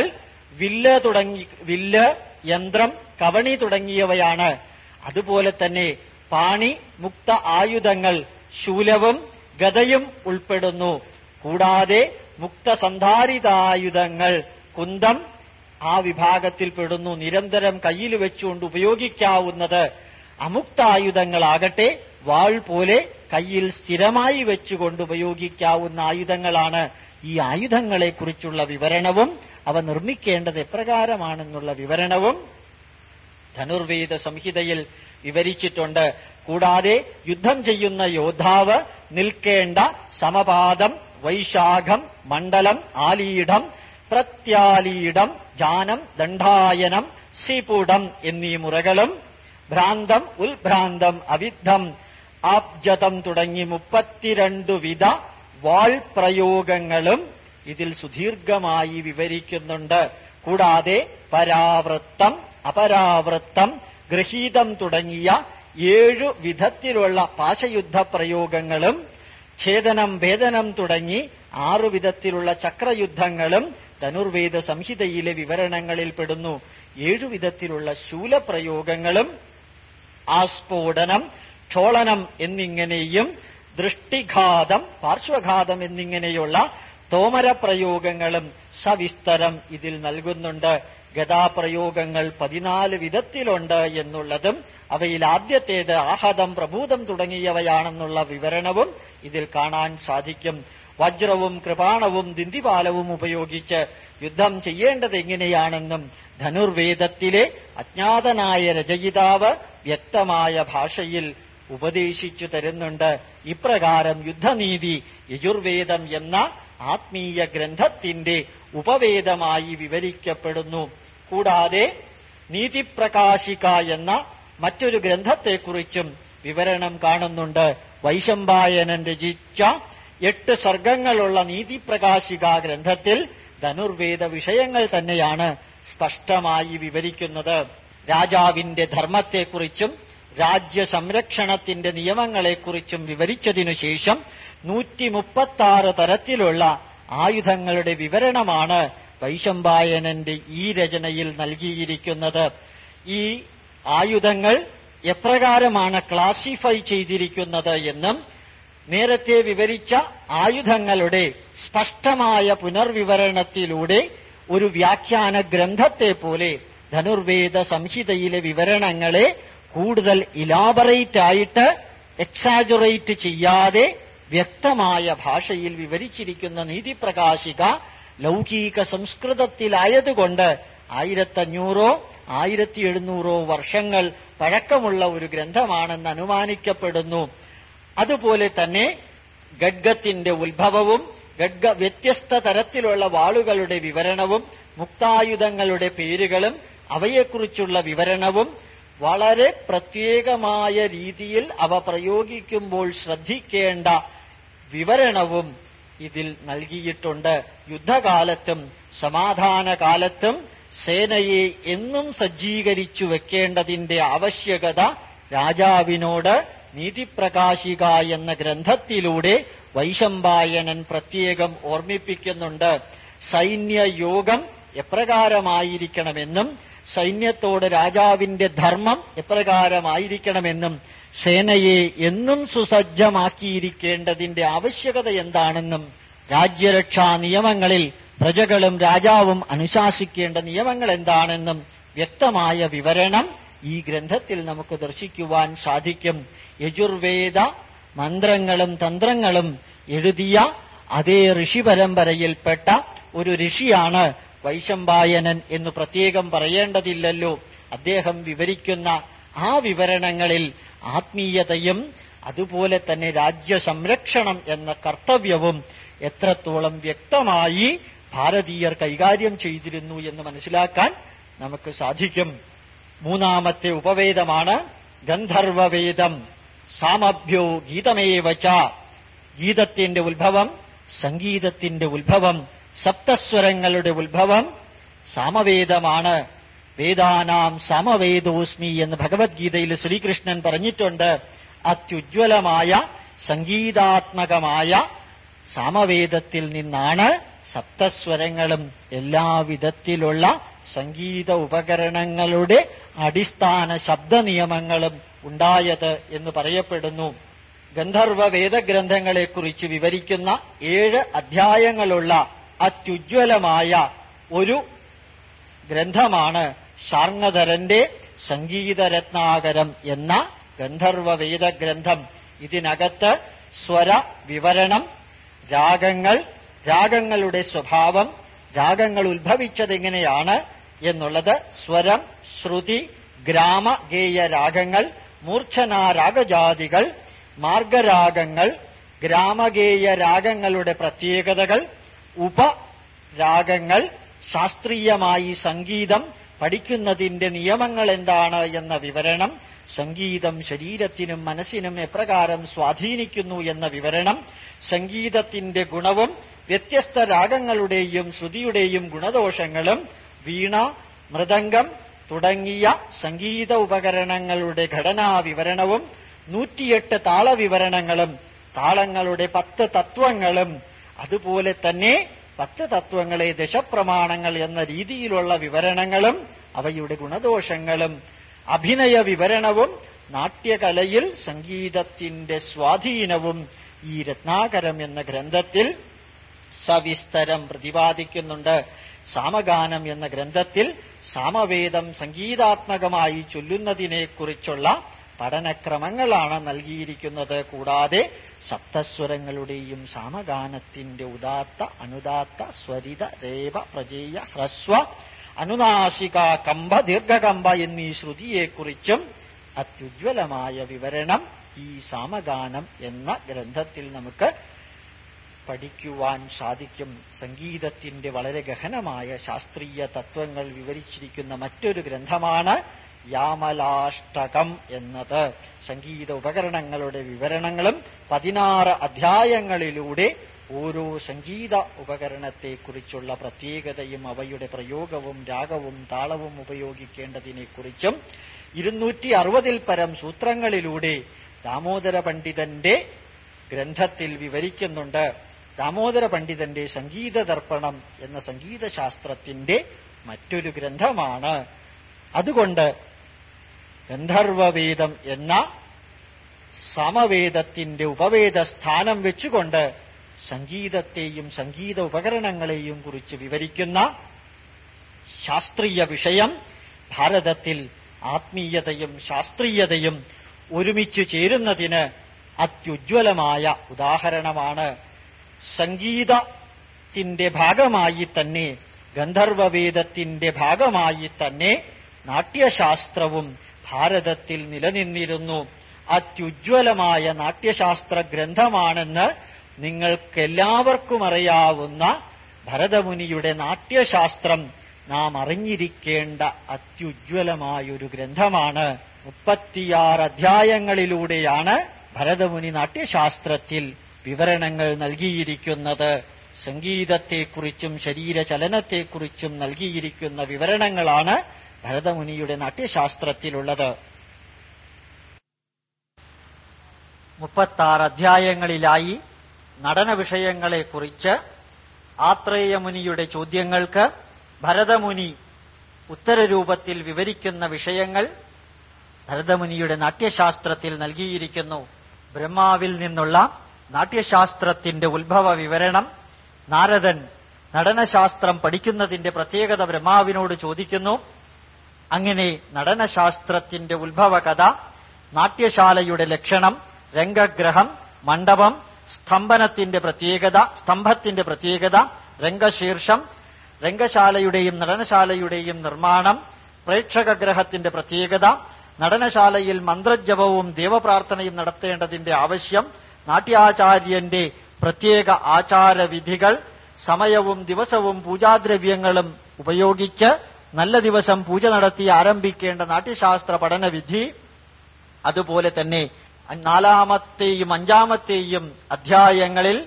[SPEAKER 1] വില്ല്, യന്ത്രം, കവണി തുടങ്ങിയവയാണ്. അതുപോലെ തന്നെ പാണി മുക്ത ആയുധങ്ങൾ ശൂലവും ഗദയും ഉൾപ്പെടുന്നു. കൂടാതെ മുക്തസന്ധാരിതായുധങ്ങൾ കുന്തം ആ വിഭാഗത്തിൽപ്പെടുന്നു, നിരന്തരം കയ്യിൽ വെച്ചുകൊണ്ട് ഉപയോഗിക്കാവുന്നത്. അമുക്തായുധങ്ങളാകട്ടെ വാൾ പോലെ കയ്യിൽ സ്ഥിരമായി വെച്ചുകൊണ്ട് ഉപയോഗിക്കാവുന്ന ആയുധങ്ങളാണ്. ഈ ആയുധങ്ങളെക്കുറിച്ചുള്ള വിവരണവും അവ നിർമ്മിക്കേണ്ടത് എപ്രകാരമാണെന്നുള്ള വിവരണവും ധനുർവേദ സംഹിതയിൽ വിവരിച്ചിട്ടുണ്ട്. കൂടാതെ യുദ്ധം ചെയ്യുന്ന യോദ്ധാവ് നിൽക്കേണ്ട സമപാദം, വൈശാഖം, മണ്ഡലം, ആലീഢം, പ്രത്യാലീഢം, ജാനം, ദണ്ഡായനം, സിപുടം എന്നീ മുറകളും ഭ്രാന്തം, ഉൽഭ്രാന്തം, അവിദ്ധം, ആബ്ജതം തുടങ്ങി 32 വിധ വാൾ പ്രയോഗങ്ങളും ഇതിൽ സുദീർഘമായി വിവരിക്കുന്നുണ്ട്. കൂടാതെ പരാവൃത്തം, അപരാവൃത്തം, ഗൃഹീതം തുടങ്ങിയ 7 വിധത്തിലുള്ള പാശയുദ്ധ പ്രയോഗങ്ങളും ഛേദനം, ഭേദനം തുടങ്ങി 6 വിധത്തിലുള്ള ചക്രയുദ്ധങ്ങളും ധനുർവേദ സംഹിതയിലെ വിവരണങ്ങളിൽ പെടുന്നു. 7 വിധത്തിലുള്ള ശൂലപ്രയോഗങ്ങളും ആസ്ഫോടനം, ക്ഷോളനം എന്നിങ്ങനെയും ദൃഷ്ടിഘാതം, പാർശ്വഘാതം എന്നിങ്ങനെയുള്ള തോമരപ്രയോഗങ്ങളും സവിസ്തരം ഇതിൽ നൽകുന്നുണ്ട്. ഗദാപ്രയോഗങ്ങൾ 14 വിധത്തിലുണ്ട് എന്നുള്ളതും അവയിൽ ആദ്യത്തേത് ആഹതം, പ്രഭൂതം തുടങ്ങിയവയാണെന്നുള്ള വിവരണവും ഇതിൽ കാണാൻ സാധിക്കും. വജ്രവും കൃപാണവും ദിന്തിപാലവും ഉപയോഗിച്ച് യുദ്ധം ചെയ്യേണ്ടത് എങ്ങനെയാണെന്നും ധനുർവേദത്തിലെ അജ്ഞാതനായ രചയിതാവ് വ്യക്തമായ ഭാഷയിൽ ഉപദേശിച്ചു തരുന്നുണ്ട്. ഇപ്രകാരം യുദ്ധനീതി യജുർവേദം എന്ന ആത്മീയ ഗ്രന്ഥത്തിന്റെ ഉപവേദമായി വിവരിക്കപ്പെടുന്നു. കൂടാതെ നീതിപ്രകാശിക എന്ന മറ്റൊരു ഗ്രന്ഥത്തെക്കുറിച്ചും വിവരണം കാണുന്നുണ്ട്. വൈശമ്പായനൻ രചിച്ച 8 സർഗങ്ങളുള്ള നീതിപ്രകാശിക ഗ്രന്ഥത്തിൽ ധനുർവേദ വിഷയങ്ങൾ തന്നെയാണ് സ്പഷ്ടമായി വിവരിക്കുന്നത്. രാജാവിന്റെ ധർമ്മത്തെക്കുറിച്ചും രാജ്യസംരക്ഷണത്തിന്റെ നിയമങ്ങളെക്കുറിച്ചും വിവരിച്ചതിനു ശേഷം 136 തരത്തിലുള്ള ആയുധങ്ങളുടെ വിവരണമാണ് വൈശമ്പായനന്റെ ഈ രചനയിൽ നൽകിയിരിക്കുന്നത്. ഈ ആയുധങ്ങൾ എപ്രകാരമാണ് ക്ലാസിഫൈ ചെയ്തിരിക്കുന്നത് എന്നും നേരത്തെ വിവരിച്ച ആയുധങ്ങളുടെ സ്പഷ്ടമായ പുനർവിവരണത്തിലൂടെ ഒരു വ്യാഖ്യാന ഗ്രന്ഥത്തെ പോലെ ധനുർവേദ സംഹിതയിലെ വിവരണങ്ങളെ കൂടുതൽ ഇലാബറേറ്റ് ആയിട്ട് എക്സാജറേറ്റ് ചെയ്യാതെ വ്യക്തമായ ഭാഷയിൽ വിവരിച്ചിരിക്കുന്ന നീതിപ്രകാശിക ലൗകിക സംസ്കൃതത്തിലായതുകൊണ്ട് 1500 1700 വർഷങ്ങൾ പഴക്കമുള്ള ഒരു ഗ്രന്ഥമാണെന്ന് അനുമാനിക്കപ്പെടുന്നു. അതുപോലെ തന്നെ ഖഡ്ഗത്തിന്റെ ഉത്ഭവവും വ്യത്യസ്ത തരത്തിലുള്ള വാളുകളുടെ വിവരണവും മുക്തായുധങ്ങളുടെ പേരുകളും അവയെക്കുറിച്ചുള്ള വിവരണവും വളരെ പ്രത്യേകമായ രീതിയിൽ അവ പ്രയോഗിക്കുമ്പോൾ ശ്രദ്ധിക്കേണ്ട വിവരണവും ഇതിൽ നൽകിയിട്ടുണ്ട്. യുദ്ധകാലത്തും സമാധാനകാലത്തും സേനയെ എന്നും സജ്ജീകരിച്ചു വെക്കേണ്ടതിന്റെ ആവശ്യകത രാജാവിനോട് നീതിപ്രകാശിക എന്ന ഗ്രന്ഥത്തിലൂടെ വൈശമ്പായനൻ പ്രത്യേകം ഓർമ്മിപ്പിക്കുന്നുണ്ട്. സൈന്യയോഗം എപ്രകാരമായിരിക്കണമെന്നും സൈന്യത്തോട് രാജാവിന്റെ ധർമ്മം എപ്രകാരമായിരിക്കണമെന്നും സേനയെ എന്നും സുസജ്ജമാക്കിയിരിക്കേണ്ടതിന്റെ ആവശ്യകത എന്താണെന്നും രാജ്യരക്ഷാ നിയമങ്ങളിൽ പ്രജകളും രാജാവും അനുശാസിക്കേണ്ട നിയമങ്ങൾ എന്താണെന്നും വ്യക്തമായ വിവരണം ഈ ഗ്രന്ഥത്തിൽ നമുക്ക് ദർശിക്കുവാൻ സാധിക്കും. യജുർവേദ മന്ത്രങ്ങളും തന്ത്രങ്ങളും എഴുതിയ അതേ ഋഷി പരമ്പരയിൽപ്പെട്ട ഒരു ഋഷിയാണ് വൈശമ്പായനൻ എന്ന് പ്രത്യേകം പറയേണ്ടതില്ലല്ലോ. അദ്ദേഹം വിവരിക്കുന്ന ആ വിവരണങ്ങളിൽ ആത്മീയതയും അതുപോലെ തന്നെ രാജ്യസംരക്ഷണം എന്ന കർത്തവ്യവും എത്രത്തോളം വ്യക്തമായി ഭാരതീയർ കൈകാര്യം ചെയ്തിരുന്നു എന്ന് മനസ്സിലാക്കാൻ നമുക്ക് സാധിക്കും. മൂന്നാമത്തെ ഉപവേദമാണ് ഗന്ധർവവേദം. സാമഭ്യോ ഗീതമേവച. ഗീതത്തിന്റെ ഉത്ഭവം, സംഗീതത്തിന്റെ ഉത്ഭവം, സപ്തസ്വരങ്ങളുടെ ഉത്ഭവം സാമവേദമാണ്. വേദാനാം സാമവേദോസ്മി എന്ന് ഭഗവത്ഗീതയിൽ ശ്രീകൃഷ്ണൻ പറഞ്ഞിട്ടുണ്ട്. അത്യുജ്വലമായ സംഗീതാത്മകമായ സാമവേദത്തിൽ നിന്നാണ് സപ്തസ്വരങ്ങളും എല്ലാവിധത്തിലുള്ള സംഗീത ഉപകരണങ്ങളുടെ അടിസ്ഥാന ശബ്ദനിയമങ്ങളും ഉണ്ടായത് എന്ന് പറയപ്പെടുന്നു. ഗന്ധർവ വേദഗ്രന്ഥങ്ങളെക്കുറിച്ച് വിവരിക്കുന്ന 7 അധ്യായങ്ങളുള്ള അത്യുജ്വലമായ ഒരു ഗ്രന്ഥമാണ് ശാർങ്ങധരന്റെ സംഗീതരത്നാകരം എന്ന ഗന്ധർവ വേദഗ്രന്ഥം. ഇതിനകത്ത് സ്വര വിവരണം, രാഗങ്ങൾ, രാഗങ്ങളുടെ സ്വഭാവം, രാഗങ്ങൾ ഉത്ഭവിച്ചതെങ്ങനെയാണ് എന്നുള്ളത്, സ്വരം, ശ്രുതി, ഗ്രാമഗേയ രാഗങ്ങൾ, മൂർച്ഛനാരാഗജാതികൾ, മാർഗരാഗങ്ങൾ, ഗ്രാമഗേയ രാഗങ്ങളുടെ പ്രത്യേകതകൾ, ഉപരാഗങ്ങൾ, ശാസ്ത്രീയമായി സംഗീതം പഠിക്കുന്നതിന്റെ നിയമങ്ങൾ എന്താണ് എന്ന വിവരണം, സംഗീതം ശരീരത്തിനും മനസ്സിനും എപ്രകാരം സ്വാധീനിക്കുന്നു എന്ന വിവരണം, സംഗീതത്തിന്റെ ഗുണവും വ്യത്യസ്ത രാഗങ്ങളുടെയും ശ്രുതിയുടെയും ഗുണദോഷങ്ങളും, വീണ, മൃദംഗം തുടങ്ങിയ സംഗീത ഉപകരണങ്ങളുടെ ഘടനാ വിവരണവും 108 താളവിവരണങ്ങളും താളങ്ങളുടെ 10 തത്വങ്ങളും അതുപോലെ തന്നെ 10 തത്വങ്ങളെ ദശപ്രമാണങ്ങൾ എന്ന രീതിയിലുള്ള വിവരണങ്ങളും അവയുടെ ഗുണദോഷങ്ങളും അഭിനയ വിവരണവും നാട്യകലയിൽ സംഗീതത്തിന്റെ സ്വാധീനവും ഈ രത്നാകരം എന്ന ഗ്രന്ഥത്തിൽ സവിസ്തരം പ്രതിപാദിക്കുന്നുണ്ട്. സാമഗാനം എന്ന ഗ്രന്ഥത്തിൽ സാമവേദം സംഗീതാത്മകമായി ചൊല്ലുന്നതിനെക്കുറിച്ചുള്ള പഠനക്രമങ്ങളാണ് നൽകിയിരിക്കുന്നത്. കൂടാതെ സപ്തസ്വരങ്ങളുടെയും സാമഗാനത്തിന്റെ ഉദാത്ത, അനുദാത്ത, സ്വരിത, രേവ, പ്രജേയ, ഹ്രസ്വ, അനുനാസിക, കമ്പ, ദീർഘകമ്പ എന്നീ ശ്രുതിയെക്കുറിച്ചും അത്യുജ്വലമായ വിവരണം ഈ സാമഗാനം എന്ന ഗ്രന്ഥത്തിൽ നമുക്ക് പഠിക്കുവാൻ സാധിക്കും. സംഗീതത്തിന്റെ വളരെ ഗഹനമായ ശാസ്ത്രീയ തത്വങ്ങൾ വിവരിച്ചിരിക്കുന്ന മറ്റൊരു ഗ്രന്ഥമാണ് യാമലാഷ്ടകം എന്നത്. സംഗീത ഉപകരണങ്ങളുടെ വിവരണങ്ങളും 16 അധ്യായങ്ങളിലൂടെ ഓരോ സംഗീത ഉപകരണത്തെക്കുറിച്ചുള്ള പ്രത്യേകതയും അവയുടെ പ്രയോഗവും രാഗവും താളവും ഉപയോഗിക്കേണ്ടതിനെക്കുറിച്ചും 260 പരം സൂത്രങ്ങളിലൂടെ ദാമോദര പണ്ഡിതന്റെ ഗ്രന്ഥത്തിൽ വിവരിക്കുന്നുണ്ട്. ദാമോദര പണ്ഡിതന്റെ സംഗീത ദർപ്പണം എന്ന സംഗീതശാസ്ത്രത്തിന്റെ മറ്റൊരു ഗ്രന്ഥമാണ്. അതുകൊണ്ട് ഗന്ധർവവേദം എന്ന സമവേദത്തിന്റെ ഉപവേദ സ്ഥാനം വെച്ചുകൊണ്ട് സംഗീതത്തെയും സംഗീത ഉപകരണങ്ങളെയും കുറിച്ച് വിവരിക്കുന്ന ശാസ്ത്രീയ വിഷയം ഭാരതത്തിൽ ആത്മീയതയും ശാസ്ത്രീയതയും ഒരുമിച്ചു ചേരുന്നതിന് അത്യുജ്വലമായ ഉദാഹരണമാണ്. സംഗീതത്തിന്റെ ഭാഗമായി തന്നെ, ഗന്ധർവവേദത്തിന്റെ ഭാഗമായി തന്നെ നാട്യശാസ്ത്രവും ഭാരതത്തിൽ നിലനിന്നിരുന്നു. അത്യുജ്വലമായ നാട്യശാസ്ത്ര ഗ്രന്ഥമാണെന്ന് നിങ്ങൾക്കെല്ലാവർക്കും അറിയാവുന്ന ഭരതമുനിയുടെ നാട്യശാസ്ത്രം നാം അറിഞ്ഞിരിക്കേണ്ട അത്യുജ്വലമായൊരു ഗ്രന്ഥമാണ്. 36 അധ്യായങ്ങളിലൂടെയാണ് ഭരതമുനി നാട്യശാസ്ത്രത്തിൽ വിവരണങ്ങൾ നൽകിയിരിക്കുന്നത്. സംഗീതത്തെക്കുറിച്ചും ശരീരചലനത്തെക്കുറിച്ചും നൽകിയിരിക്കുന്ന വിവരണങ്ങളാണ് ഭരതമുനിയുടെ നാട്യശാസ്ത്രത്തിലുള്ളത്. 36 അധ്യായങ്ങളിലായി നടന വിഷയങ്ങളെക്കുറിച്ച് ആത്രേയമുനിയുടെ ചോദ്യങ്ങൾക്ക് ഭരതമുനി ഉത്തരരൂപത്തിൽ വിവരിക്കുന്ന വിഷയങ്ങൾ ഭരതമുനിയുടെ നാട്യശാസ്ത്രത്തിൽ നൽകിയിരിക്കുന്നു. ബ്രഹ്മാവിൽ നിന്നുള്ള നാട്യശാസ്ത്രത്തിന്റെ ഉത്ഭവ വിവരണം നാരദൻ നടനശാസ്ത്രം പഠിക്കുന്നതിന്റെ പ്രത്യേകത ബ്രഹ്മാവിനോട് ചോദിക്കുന്നു. അങ്ങനെ നടനശാസ്ത്രത്തിന്റെ ഉത്ഭവകഥ, നാട്യശാലയുടെ ലക്ഷണം, രംഗഗ്രഹം, മണ്ഡപം, സ്തംഭത്തിന്റെ പ്രത്യേകത, രംഗശീർഷം, രംഗശാലയുടെയും നടനശാലയുടെയും നിർമ്മാണം, പ്രേക്ഷകഗ്രഹത്തിന്റെ പ്രത്യേകത, നടനശാലയിൽ മന്ത്രജപവും ദേവപ്രാർത്ഥനയും നടത്തേണ്ടതിന്റെ ആവശ്യം, നാട്യാചാര്യന്റെ പ്രത്യേക ആചാരവിധികൾ, സമയവും ദിവസവും പൂജാദ്രവ്യങ്ങളും ഉപയോഗിച്ച് നല്ല ദിവസം പൂജ നടത്തി ആരംഭിക്കേണ്ട നാട്യശാസ്ത്ര പഠനവിധി, അതുപോലെ തന്നെ 4-ാമത്തെയും 5-ാമത്തെയും അധ്യായങ്ങളിൽ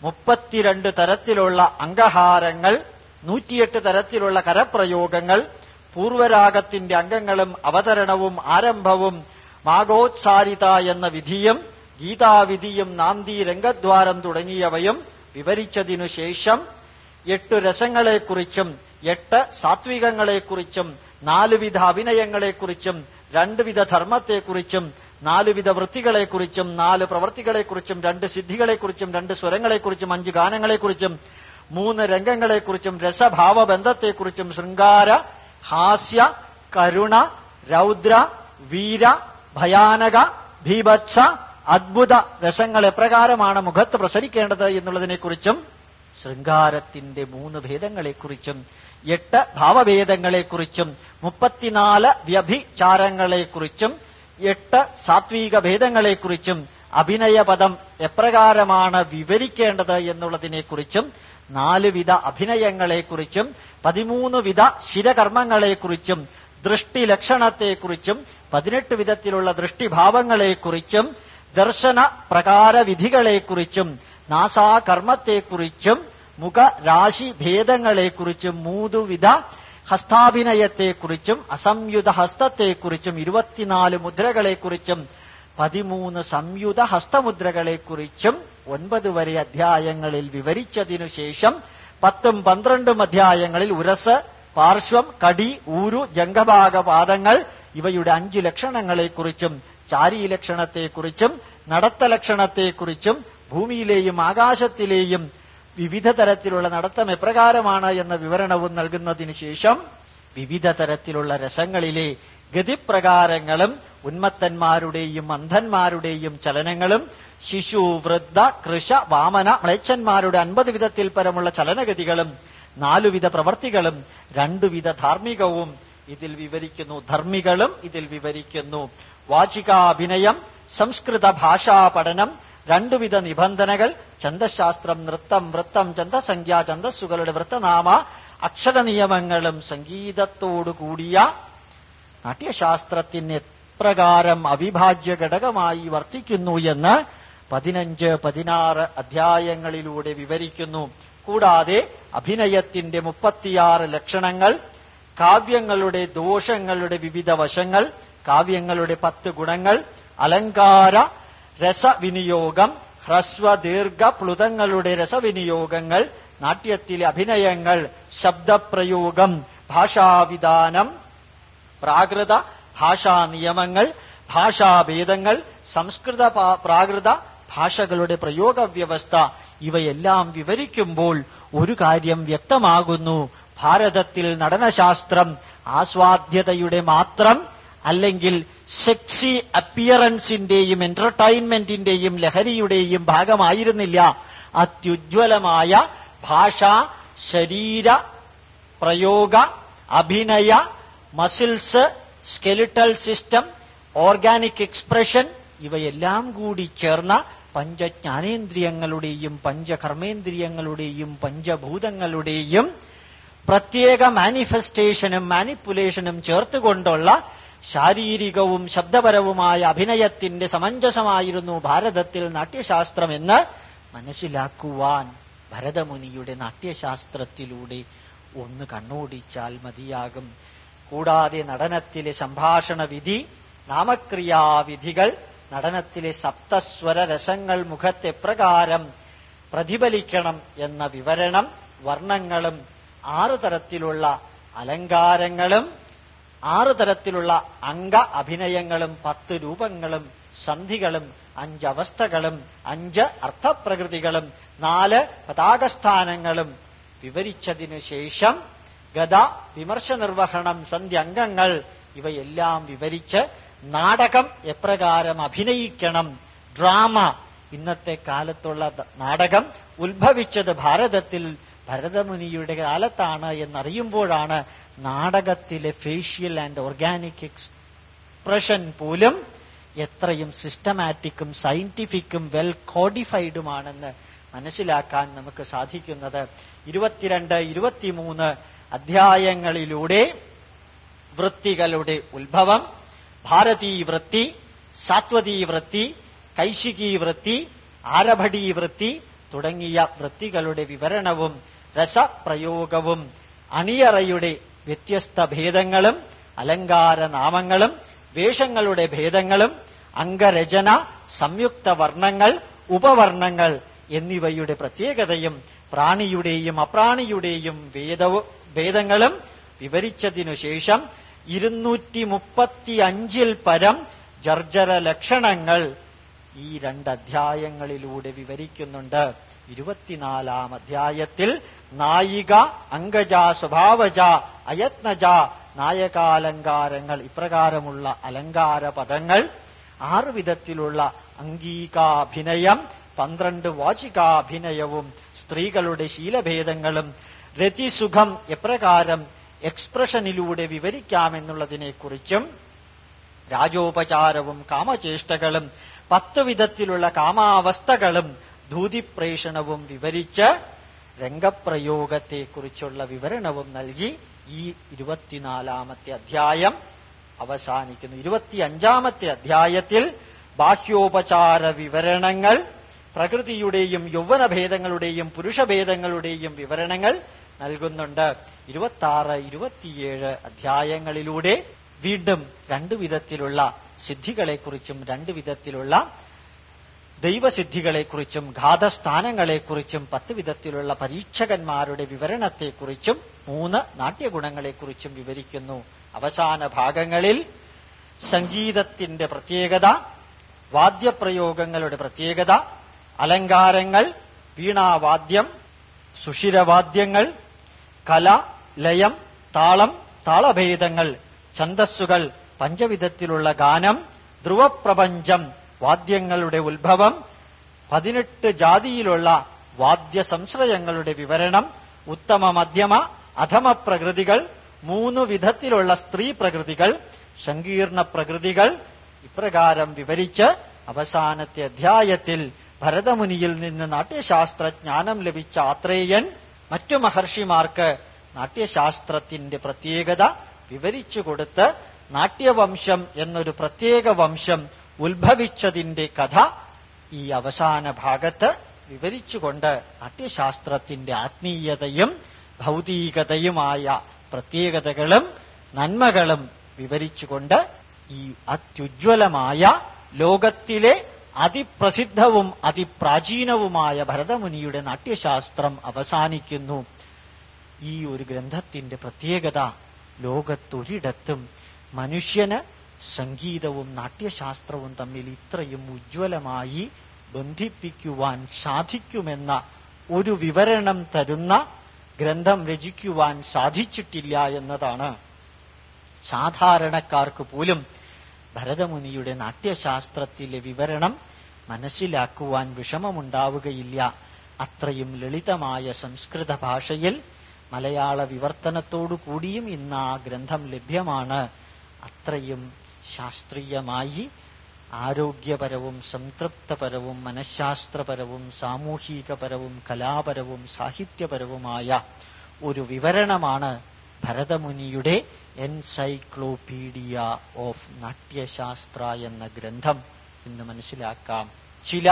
[SPEAKER 1] 32 തരത്തിലുള്ള അംഗഹാരങ്ങൾ, 108 തരത്തിലുള്ള കരപ്രയോഗങ്ങൾ, പൂർവരാഗത്തിന്റെ അംഗങ്ങളും അവതരണവും ആരംഭവും, മാഗോത്സാരിത എന്ന വിധിയും ഗീതാവിധിയും നാന്ദി, രംഗദ്വാരം തുടങ്ങിയവയും വിവരിച്ചതിനു ശേഷം 8 രസങ്ങളെക്കുറിച്ചും 8 സാത്വികങ്ങളെക്കുറിച്ചും 4 വിധ അഭിനയങ്ങളെക്കുറിച്ചും 2 വിധ ധർമ്മത്തെക്കുറിച്ചും 4 വിധ വൃത്തികളെക്കുറിച്ചും 4 പ്രവൃത്തികളെക്കുറിച്ചും 2 സിദ്ധികളെക്കുറിച്ചും 2 സ്വരങ്ങളെക്കുറിച്ചും 5 ഗാനങ്ങളെക്കുറിച്ചും 3 രംഗങ്ങളെക്കുറിച്ചും രസഭാവബന്ധത്തെക്കുറിച്ചും ശൃംഗാര, ഹാസ്യ, കരുണ, രൗദ്ര, വീര, ഭയാനക, ഭീഭത്സ, അദ്ഭുത രസങ്ങൾ എപ്രകാരമാണ് മുഖത്ത് പ്രസരിക്കേണ്ടത് എന്നുള്ളതിനെക്കുറിച്ചും, ശൃംഗാരത്തിന്റെ 3 ഭേദങ്ങളെക്കുറിച്ചും 8 ഭാവഭേദങ്ങളെക്കുറിച്ചും 34 വ്യഭിചാരങ്ങളെക്കുറിച്ചും 8 സാത്വിക ഭേദങ്ങളെക്കുറിച്ചും അഭിനയപദം എപ്രകാരമാണ് വിവരിക്കേണ്ടത് എന്നുള്ളതിനെക്കുറിച്ചും 4 വിധ അഭിനയങ്ങളെക്കുറിച്ചും 13 വിധ ശിരകർമ്മങ്ങളെക്കുറിച്ചും ദൃഷ്ടിലക്ഷണത്തെക്കുറിച്ചും 18 വിധത്തിലുള്ള ദൃഷ്ടിഭാവങ്ങളെക്കുറിച്ചും ദർശന പ്രകാരവിധികളെക്കുറിച്ചും നാസാകർമ്മത്തെക്കുറിച്ചും മുഖരാശി ഭേദങ്ങളെക്കുറിച്ചും 3 വിധ ഹസ്താഭിനയത്തെക്കുറിച്ചും അസംയുത ഹസ്തത്തെക്കുറിച്ചും 24 മുദ്രകളെക്കുറിച്ചും 13 സംയുത ഹസ്തമുദ്രകളെക്കുറിച്ചും 9 വരെ അധ്യായങ്ങളിൽ വിവരിച്ചതിനു ശേഷം 10ഉം 12ഉം അധ്യായങ്ങളിൽ ഉരസ്, പാർശ്വം, കടി, ഊരു, ജംഘഭാഗപാദങ്ങൾ ഇവയുടെ 5 ലക്ഷണങ്ങളെക്കുറിച്ചും ചാരീലക്ഷണത്തെക്കുറിച്ചും നടത്തലക്ഷണത്തെക്കുറിച്ചും ഭൂമിയിലെയും ആകാശത്തിലെയും വിവിധ തരത്തിലുള്ള നടത്തം എപ്രകാരമാണ് എന്ന വിവരണവും നൽകുന്നതിനു ശേഷം വിവിധ തരത്തിലുള്ള രസങ്ങളിലെ ഗതിപ്രകാരങ്ങളും ഉന്മത്തന്മാരുടെയും അന്ധന്മാരുടെയും ചലനങ്ങളും ശിശു, വൃദ്ധ, കൃശ, വാമന, മ്ലേച്ഛന്മാരുടെ 50 വിധത്തിൽ പരമുള്ള ചലനഗതികളും നാലുവിധ പ്രവർത്തികളും രണ്ടുവിധ ധാർമ്മികവും ഇതിൽ വിവരിക്കുന്നു. ധർമ്മികളും ഇതിൽ വിവരിക്കുന്നു. വാചികാഭിനയം, സംസ്കൃത ഭാഷാ പഠനം, രണ്ടുവിധ നിബന്ധനകൾ, ഛന്ദശാസ്ത്രം, നൃത്തം, വൃത്തം, ഛന്ദസംഖ്യ, ഛന്ദസ്സുകളുടെ വൃത്തനാമ അക്ഷര നിയമങ്ങളും സംഗീതത്തോടുകൂടിയ നാട്യശാസ്ത്രത്തിന് എപ്രകാരം അവിഭാജ്യ ഘടകമായി വർത്തിക്കുന്നു എന്ന് 15-16 അധ്യായങ്ങളിലൂടെ വിവരിക്കുന്നു. കൂടാതെ അഭിനയത്തിന്റെ 36 ലക്ഷണങ്ങൾ, കാവ്യങ്ങളുടെ ദോഷങ്ങളുടെ വിവിധ വശങ്ങൾ, കാവ്യങ്ങളുടെ 10 ഗുണങ്ങൾ, അലങ്കാര രസവിനിയോഗം, ഹ്രസ്വ ദീർഘ പ്ലുതങ്ങളുടെ രസവിനിയോഗങ്ങൾ, നാട്യത്തിലെ അഭിനയങ്ങൾ, ശബ്ദപ്രയോഗം, ഭാഷാവിധാനം, പ്രാകൃത ഭാഷാ നിയമങ്ങൾ, ഭാഷാഭേദങ്ങൾ, സംസ്കൃത പ്രാകൃത ഭാഷകളുടെ പ്രയോഗ വ്യവസ്ഥ, ഇവയെല്ലാം വിവരിക്കുമ്പോൾ ഒരു കാര്യം വ്യക്തമാകുന്നു. ഭാരതത്തിൽ നടനശാസ്ത്രം ആസ്വാദ്യതയുടെ മാത്രം അല്ലെങ്കിൽ സെക്സി അപ്പിയറൻസിന്റെയും എന്റർടൈൻമെന്റിന്റെയും ലഹരിയുടെയും ഭാഗമായിരുന്നില്ല. അത്യുജ്വലമായ ഭാഷ, ശരീര പ്രയോഗ, അഭിനയ, muscles, skeletal system, organic expression, ഇവയെല്ലാം കൂടി ചേർന്ന പഞ്ചജ്ഞാനേന്ദ്രിയങ്ങളുടെയും പഞ്ചകർമ്മേന്ദ്രിയങ്ങളുടെയും പഞ്ചഭൂതങ്ങളുടെയും പ്രത്യേക മാനിഫെസ്റ്റേഷനും മാനിപ്പുലേഷനും ചേർത്തുകൊണ്ടുള്ള ശാരീരികവും ശബ്ദപരവുമായ അഭിനയത്തിന്റെ സമഞ്ജസമായിരുന്നു ഭാരതത്തിൽ നാട്യശാസ്ത്രമെന്ന് മനസ്സിലാക്കുവാൻ ഭരതമുനിയുടെ നാട്യശാസ്ത്രത്തിലൂടെ ഒന്ന് കണ്ണോടിച്ചാൽ മതിയാകും. കൂടാതെ നടനത്തിലെ സംഭാഷണ വിധി, നാമക്രിയാവിധികൾ, നടനത്തിലെ സപ്തസ്വര രസങ്ങൾ മുഖത്തെപ്രകാരം പ്രതിഫലിക്കണം എന്ന വിവരണം, വർണ്ണങ്ങളും 6 തരത്തിലുള്ള അലങ്കാരങ്ങളും 6 തരത്തിലുള്ള അംഗ അഭിനയങ്ങളും 10 രൂപങ്ങളും സന്ധികളും 5 അവസ്ഥകളും 5 അർത്ഥപ്രകൃതികളും 4 പതാകസ്ഥാനങ്ങളും വിവരിച്ചതിനു ശേഷം ഗത, വിമർശ നിർവഹണം, സന്ധ്യംഗങ്ങൾ ഇവയെല്ലാം വിവരിച്ച് നാടകം എപ്രകാരം അഭിനയിക്കണം, ഡ്രാമ, ഇന്നത്തെ കാലത്തുള്ള നാടകം ഉത്ഭവിച്ചത് ഭാരതത്തിൽ ഭരതമുനിയുടെ കാലത്താണ് എന്നറിയുമ്പോഴാണ് നാടകത്തിലെ ഫേഷ്യൽ ആൻഡ് ഓർഗാനിക് എക്സ്പ്രഷൻ പോലും എത്രയും സിസ്റ്റമാറ്റിക്കും സയന്റിഫിക്കും വെൽ കോഡിഫൈഡുമാണെന്ന് മനസ്സിലാക്കാൻ നമുക്ക് സാധിക്കുന്നത്. 22-23 അധ്യായങ്ങളിലൂടെ വൃത്തികളുടെ ഉത്ഭവം, ഭാരതീ വൃത്തി, സാത്വതീ വൃത്തി, കൈശികീ വൃത്തി, ആരഭടീ വൃത്തി തുടങ്ങിയ വൃത്തികളുടെ വിവരണവും രസപ്രയോഗവും അണിയറയുടെ വ്യത്യസ്ത ഭേദങ്ങളും അലങ്കാരനാമങ്ങളും വേഷങ്ങളുടെ ഭേദങ്ങളും അംഗരചന, സംയുക്ത വർണ്ണങ്ങൾ, ഉപവർണ്ണങ്ങൾ എന്നിവയുടെ പ്രത്യേകതയും പ്രാണിയുടെയും അപ്രാണിയുടെയും ഭേദങ്ങളും വിവരിച്ചതിനു ശേഷം 235 പരം ജർജര ലക്ഷണങ്ങൾ ഈ 2 അധ്യായങ്ങളിലൂടെ വിവരിക്കുന്നുണ്ട്. 24 അധ്യായത്തിൽ നായിക, അംഗജ, സ്വഭാവജ, അയത്നജ, നായകാലങ്കാരങ്ങൾ ഇപ്രകാരമുള്ള അലങ്കാര പദങ്ങൾ, 6 വിധത്തിലുള്ള അംഗീകാഭിനയം, 12 വാചികാഭിനയവും സ്ത്രീകളുടെ ശീലഭേദങ്ങളും രതിസുഖം എപ്രകാരം എക്സ്പ്രഷനിലൂടെ വിവരിക്കാമെന്നുള്ളതിനെക്കുറിച്ചും രാജോപചാരവും കാമചേഷ്ടകളും 10 വിധത്തിലുള്ള കാമാവസ്ഥകളും ധൂതിപ്രേഷണവും വിവരിച്ച് രംഗപ്രയോഗത്തെക്കുറിച്ചുള്ള വിവരണവും നൽകി ഈ 24 അധ്യായം അവസാനിക്കുന്നു. 25 അധ്യായത്തിൽ ബാഹ്യോപചാര വിവരണങ്ങൾ, പ്രകൃതിയുടെയും യൗവനഭേദങ്ങളുടെയും പുരുഷഭേദങ്ങളുടെയും വിവരണങ്ങൾ നൽകുന്നുണ്ട്. 26-27 അധ്യായങ്ങളിലൂടെ വീണ്ടും 2 വിധത്തിലുള്ള സിദ്ധികളെക്കുറിച്ചും 2 വിധത്തിലുള്ള ദൈവസിദ്ധികളെക്കുറിച്ചും ഘാതസ്ഥാനങ്ങളെക്കുറിച്ചും 10 വിധത്തിലുള്ള പരീക്ഷകന്മാരുടെ വിവരണത്തെക്കുറിച്ചും 3 നാട്യഗുണങ്ങളെക്കുറിച്ചും വിവരിക്കുന്നു. അവസാന ഭാഗങ്ങളിൽ സംഗീതത്തിന്റെ പ്രത്യേകത, വാദ്യപ്രയോഗങ്ങളുടെ പ്രത്യേകത, അലങ്കാരങ്ങൾ, വീണാവാദ്യം, സുഷിരവാദ്യങ്ങൾ, കല, ലയം, താളം, താളഭേദങ്ങൾ, ഛന്ദസ്സുകൾ, 5 വിധത്തിലുള്ള ഗാനം, ധ്രുവപ്രപഞ്ചം, വാദ്യങ്ങളുടെ ഉത്ഭവം, 18 ജാതിയിലുള്ള വാദ്യ സംശ്രയങ്ങളുടെ വിവരണം, ഉത്തമ, മധ്യമ, അധമ പ്രകൃതികൾ, 3 വിധത്തിലുള്ള സ്ത്രീ പ്രകൃതികൾ, സങ്കീർണ പ്രകൃതികൾ ഇപ്രകാരം വിവരിച്ച് അവസാനത്തെ അധ്യായത്തിൽ ഭരതമുനിയിൽ നിന്ന് നാട്യശാസ്ത്രജ്ഞാനം ലഭിച്ച ആത്രേയൻ മറ്റു മഹർഷിമാർക്ക് നാട്യശാസ്ത്രത്തിന്റെ പ്രത്യേകത വിവരിച്ചു കൊടുത്ത് നാട്യവംശം എന്നൊരു പ്രത്യേക വംശം ഉത്ഭവിച്ചതിന്റെ കഥ ഈ അവസാന ഭാഗത്ത് വിവരിച്ചുകൊണ്ട് നാട്യശാസ്ത്രത്തിന്റെ ആത്മീയതയും ഭൗതികതയുമായ പ്രത്യേകതകളും നന്മകളും വിവരിച്ചുകൊണ്ട് ഈ അത്യുജ്വലമായ ലോകത്തിലെ അതിപ്രസിദ്ധവും അതിപ്രാചീനവുമായ ഭരതമുനിയുടെ നാട്യശാസ്ത്രം അവസാനിക്കുന്നു. ഈ ഒരു ഗ്രന്ഥത്തിന്റെ പ്രത്യേകത ലോകത്തൊരിടത്തും മനുഷ്യന് സംഗീതവും നാട്യശാസ്ത്രവും തമ്മിൽ ഇത്രയും ഉജ്ജ്വലമായി ബന്ധിപ്പിക്കുവാൻ സാധിക്കുമെന്ന ഒരു വിവരണം തരുന്ന ഗ്രന്ഥം രചിക്കുവാൻ സാധിച്ചിട്ടില്ല എന്നതാണ്. സാധാരണക്കാർക്ക് പോലും ഭരതമുനിയുടെ നാട്യശാസ്ത്രത്തിലെ വിവരണം മനസ്സിലാക്കുവാൻ വിഷമമുണ്ടാവുകയില്ല. അത്രയും ലളിതമായ സംസ്കൃത ഭാഷയിൽ മലയാള വിവർത്തനത്തോടു കൂടിയും ഇന്ന് ആ ഗ്രന്ഥം ലഭ്യമാണ്. അത്രയും ശാസ്ത്രീയമായി ആരോഗ്യപരവും സംതൃപ്തപരവും മനഃശാസ്ത്രപരവും സാമൂഹികപരവും കലാപരവും സാഹിത്യപരവുമായ ഒരു വിവരണമാണ് ഭരതമുനിയുടെ എൻസൈക്ലോപീഡിയ ഓഫ് നാട്യശാസ്ത്ര എന്ന ഗ്രന്ഥം എന്ന് മനസ്സിലാക്കാം. ചില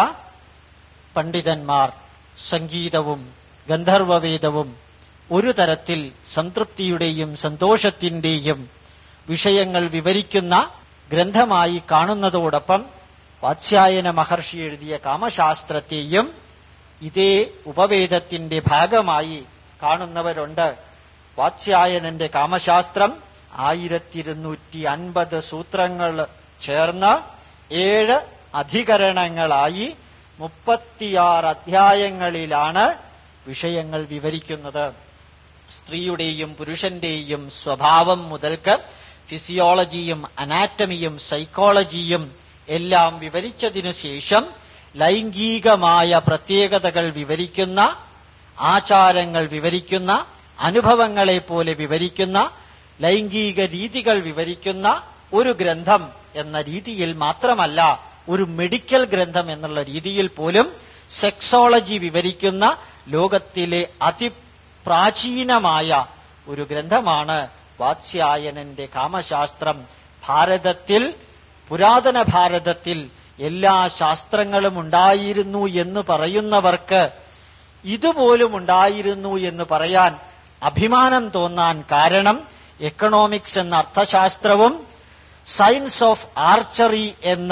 [SPEAKER 1] പണ്ഡിതന്മാർ സംഗീതവും ഗന്ധർവവേദവും ഒരു തരത്തിൽ സംതൃപ്തിയുടെയും സന്തോഷത്തിന്റെയും വിഷയങ്ങൾ വിവരിക്കുന്ന ഗ്രന്ഥമായി കാണുന്നതോടൊപ്പം വാത്സ്യായന മഹർഷി എഴുതിയ കാമശാസ്ത്രത്തെയും ഇതേ ഉപവേദത്തിന്റെ ഭാഗമായി കാണുന്നവരുണ്ട്. വാത്സ്യായനന്റെ കാമശാസ്ത്രം 1250 സൂത്രങ്ങൾ ചേർന്ന് 7 അധികരണങ്ങളായി 36 അധ്യായങ്ങളിലാണ് വിഷയങ്ങൾ വിവരിക്കുന്നത്. സ്ത്രീയുടെയും പുരുഷന്റെയും സ്വഭാവം മുതൽക്ക് ഫിസിയോളജിയും അനാറ്റമിയും സൈക്കോളജിയും എല്ലാം വിവരിച്ചതിനു ശേഷം ലൈംഗികമായ പ്രത്യേകതകൾ വിവരിക്കുന്ന, ആചാരങ്ങൾ വിവരിക്കുന്ന, അനുഭവങ്ങളെ പോലെ വിവരിക്കുന്ന, ലൈംഗിക രീതികൾ വിവരിക്കുന്ന ഒരു ഗ്രന്ഥം എന്ന രീതിയിൽ മാത്രമല്ല, ഒരു മെഡിക്കൽ ഗ്രന്ഥം എന്നുള്ള രീതിയിൽ പോലും സെക്സോളജി വിവരിക്കുന്ന ലോകത്തിലെ അതിപ്രാചീനമായ ഒരു ഗ്രന്ഥമാണ് വാത്സ്യായനന്റെ കാമശാസ്ത്രം. ഭാരതത്തിൽ, പുരാതന ഭാരതത്തിൽ എല്ലാ ശാസ്ത്രങ്ങളും ഉണ്ടായിരുന്നു എന്ന് പറയുന്നവർക്ക് ഇതുപോലും ഉണ്ടായിരുന്നു എന്ന് പറയാൻ അഭിമാനം തോന്നാൻ കാരണം എക്കണോമിക്സ് എന്ന അർത്ഥശാസ്ത്രവും സയൻസ് ഓഫ് ആർച്ചറി എന്ന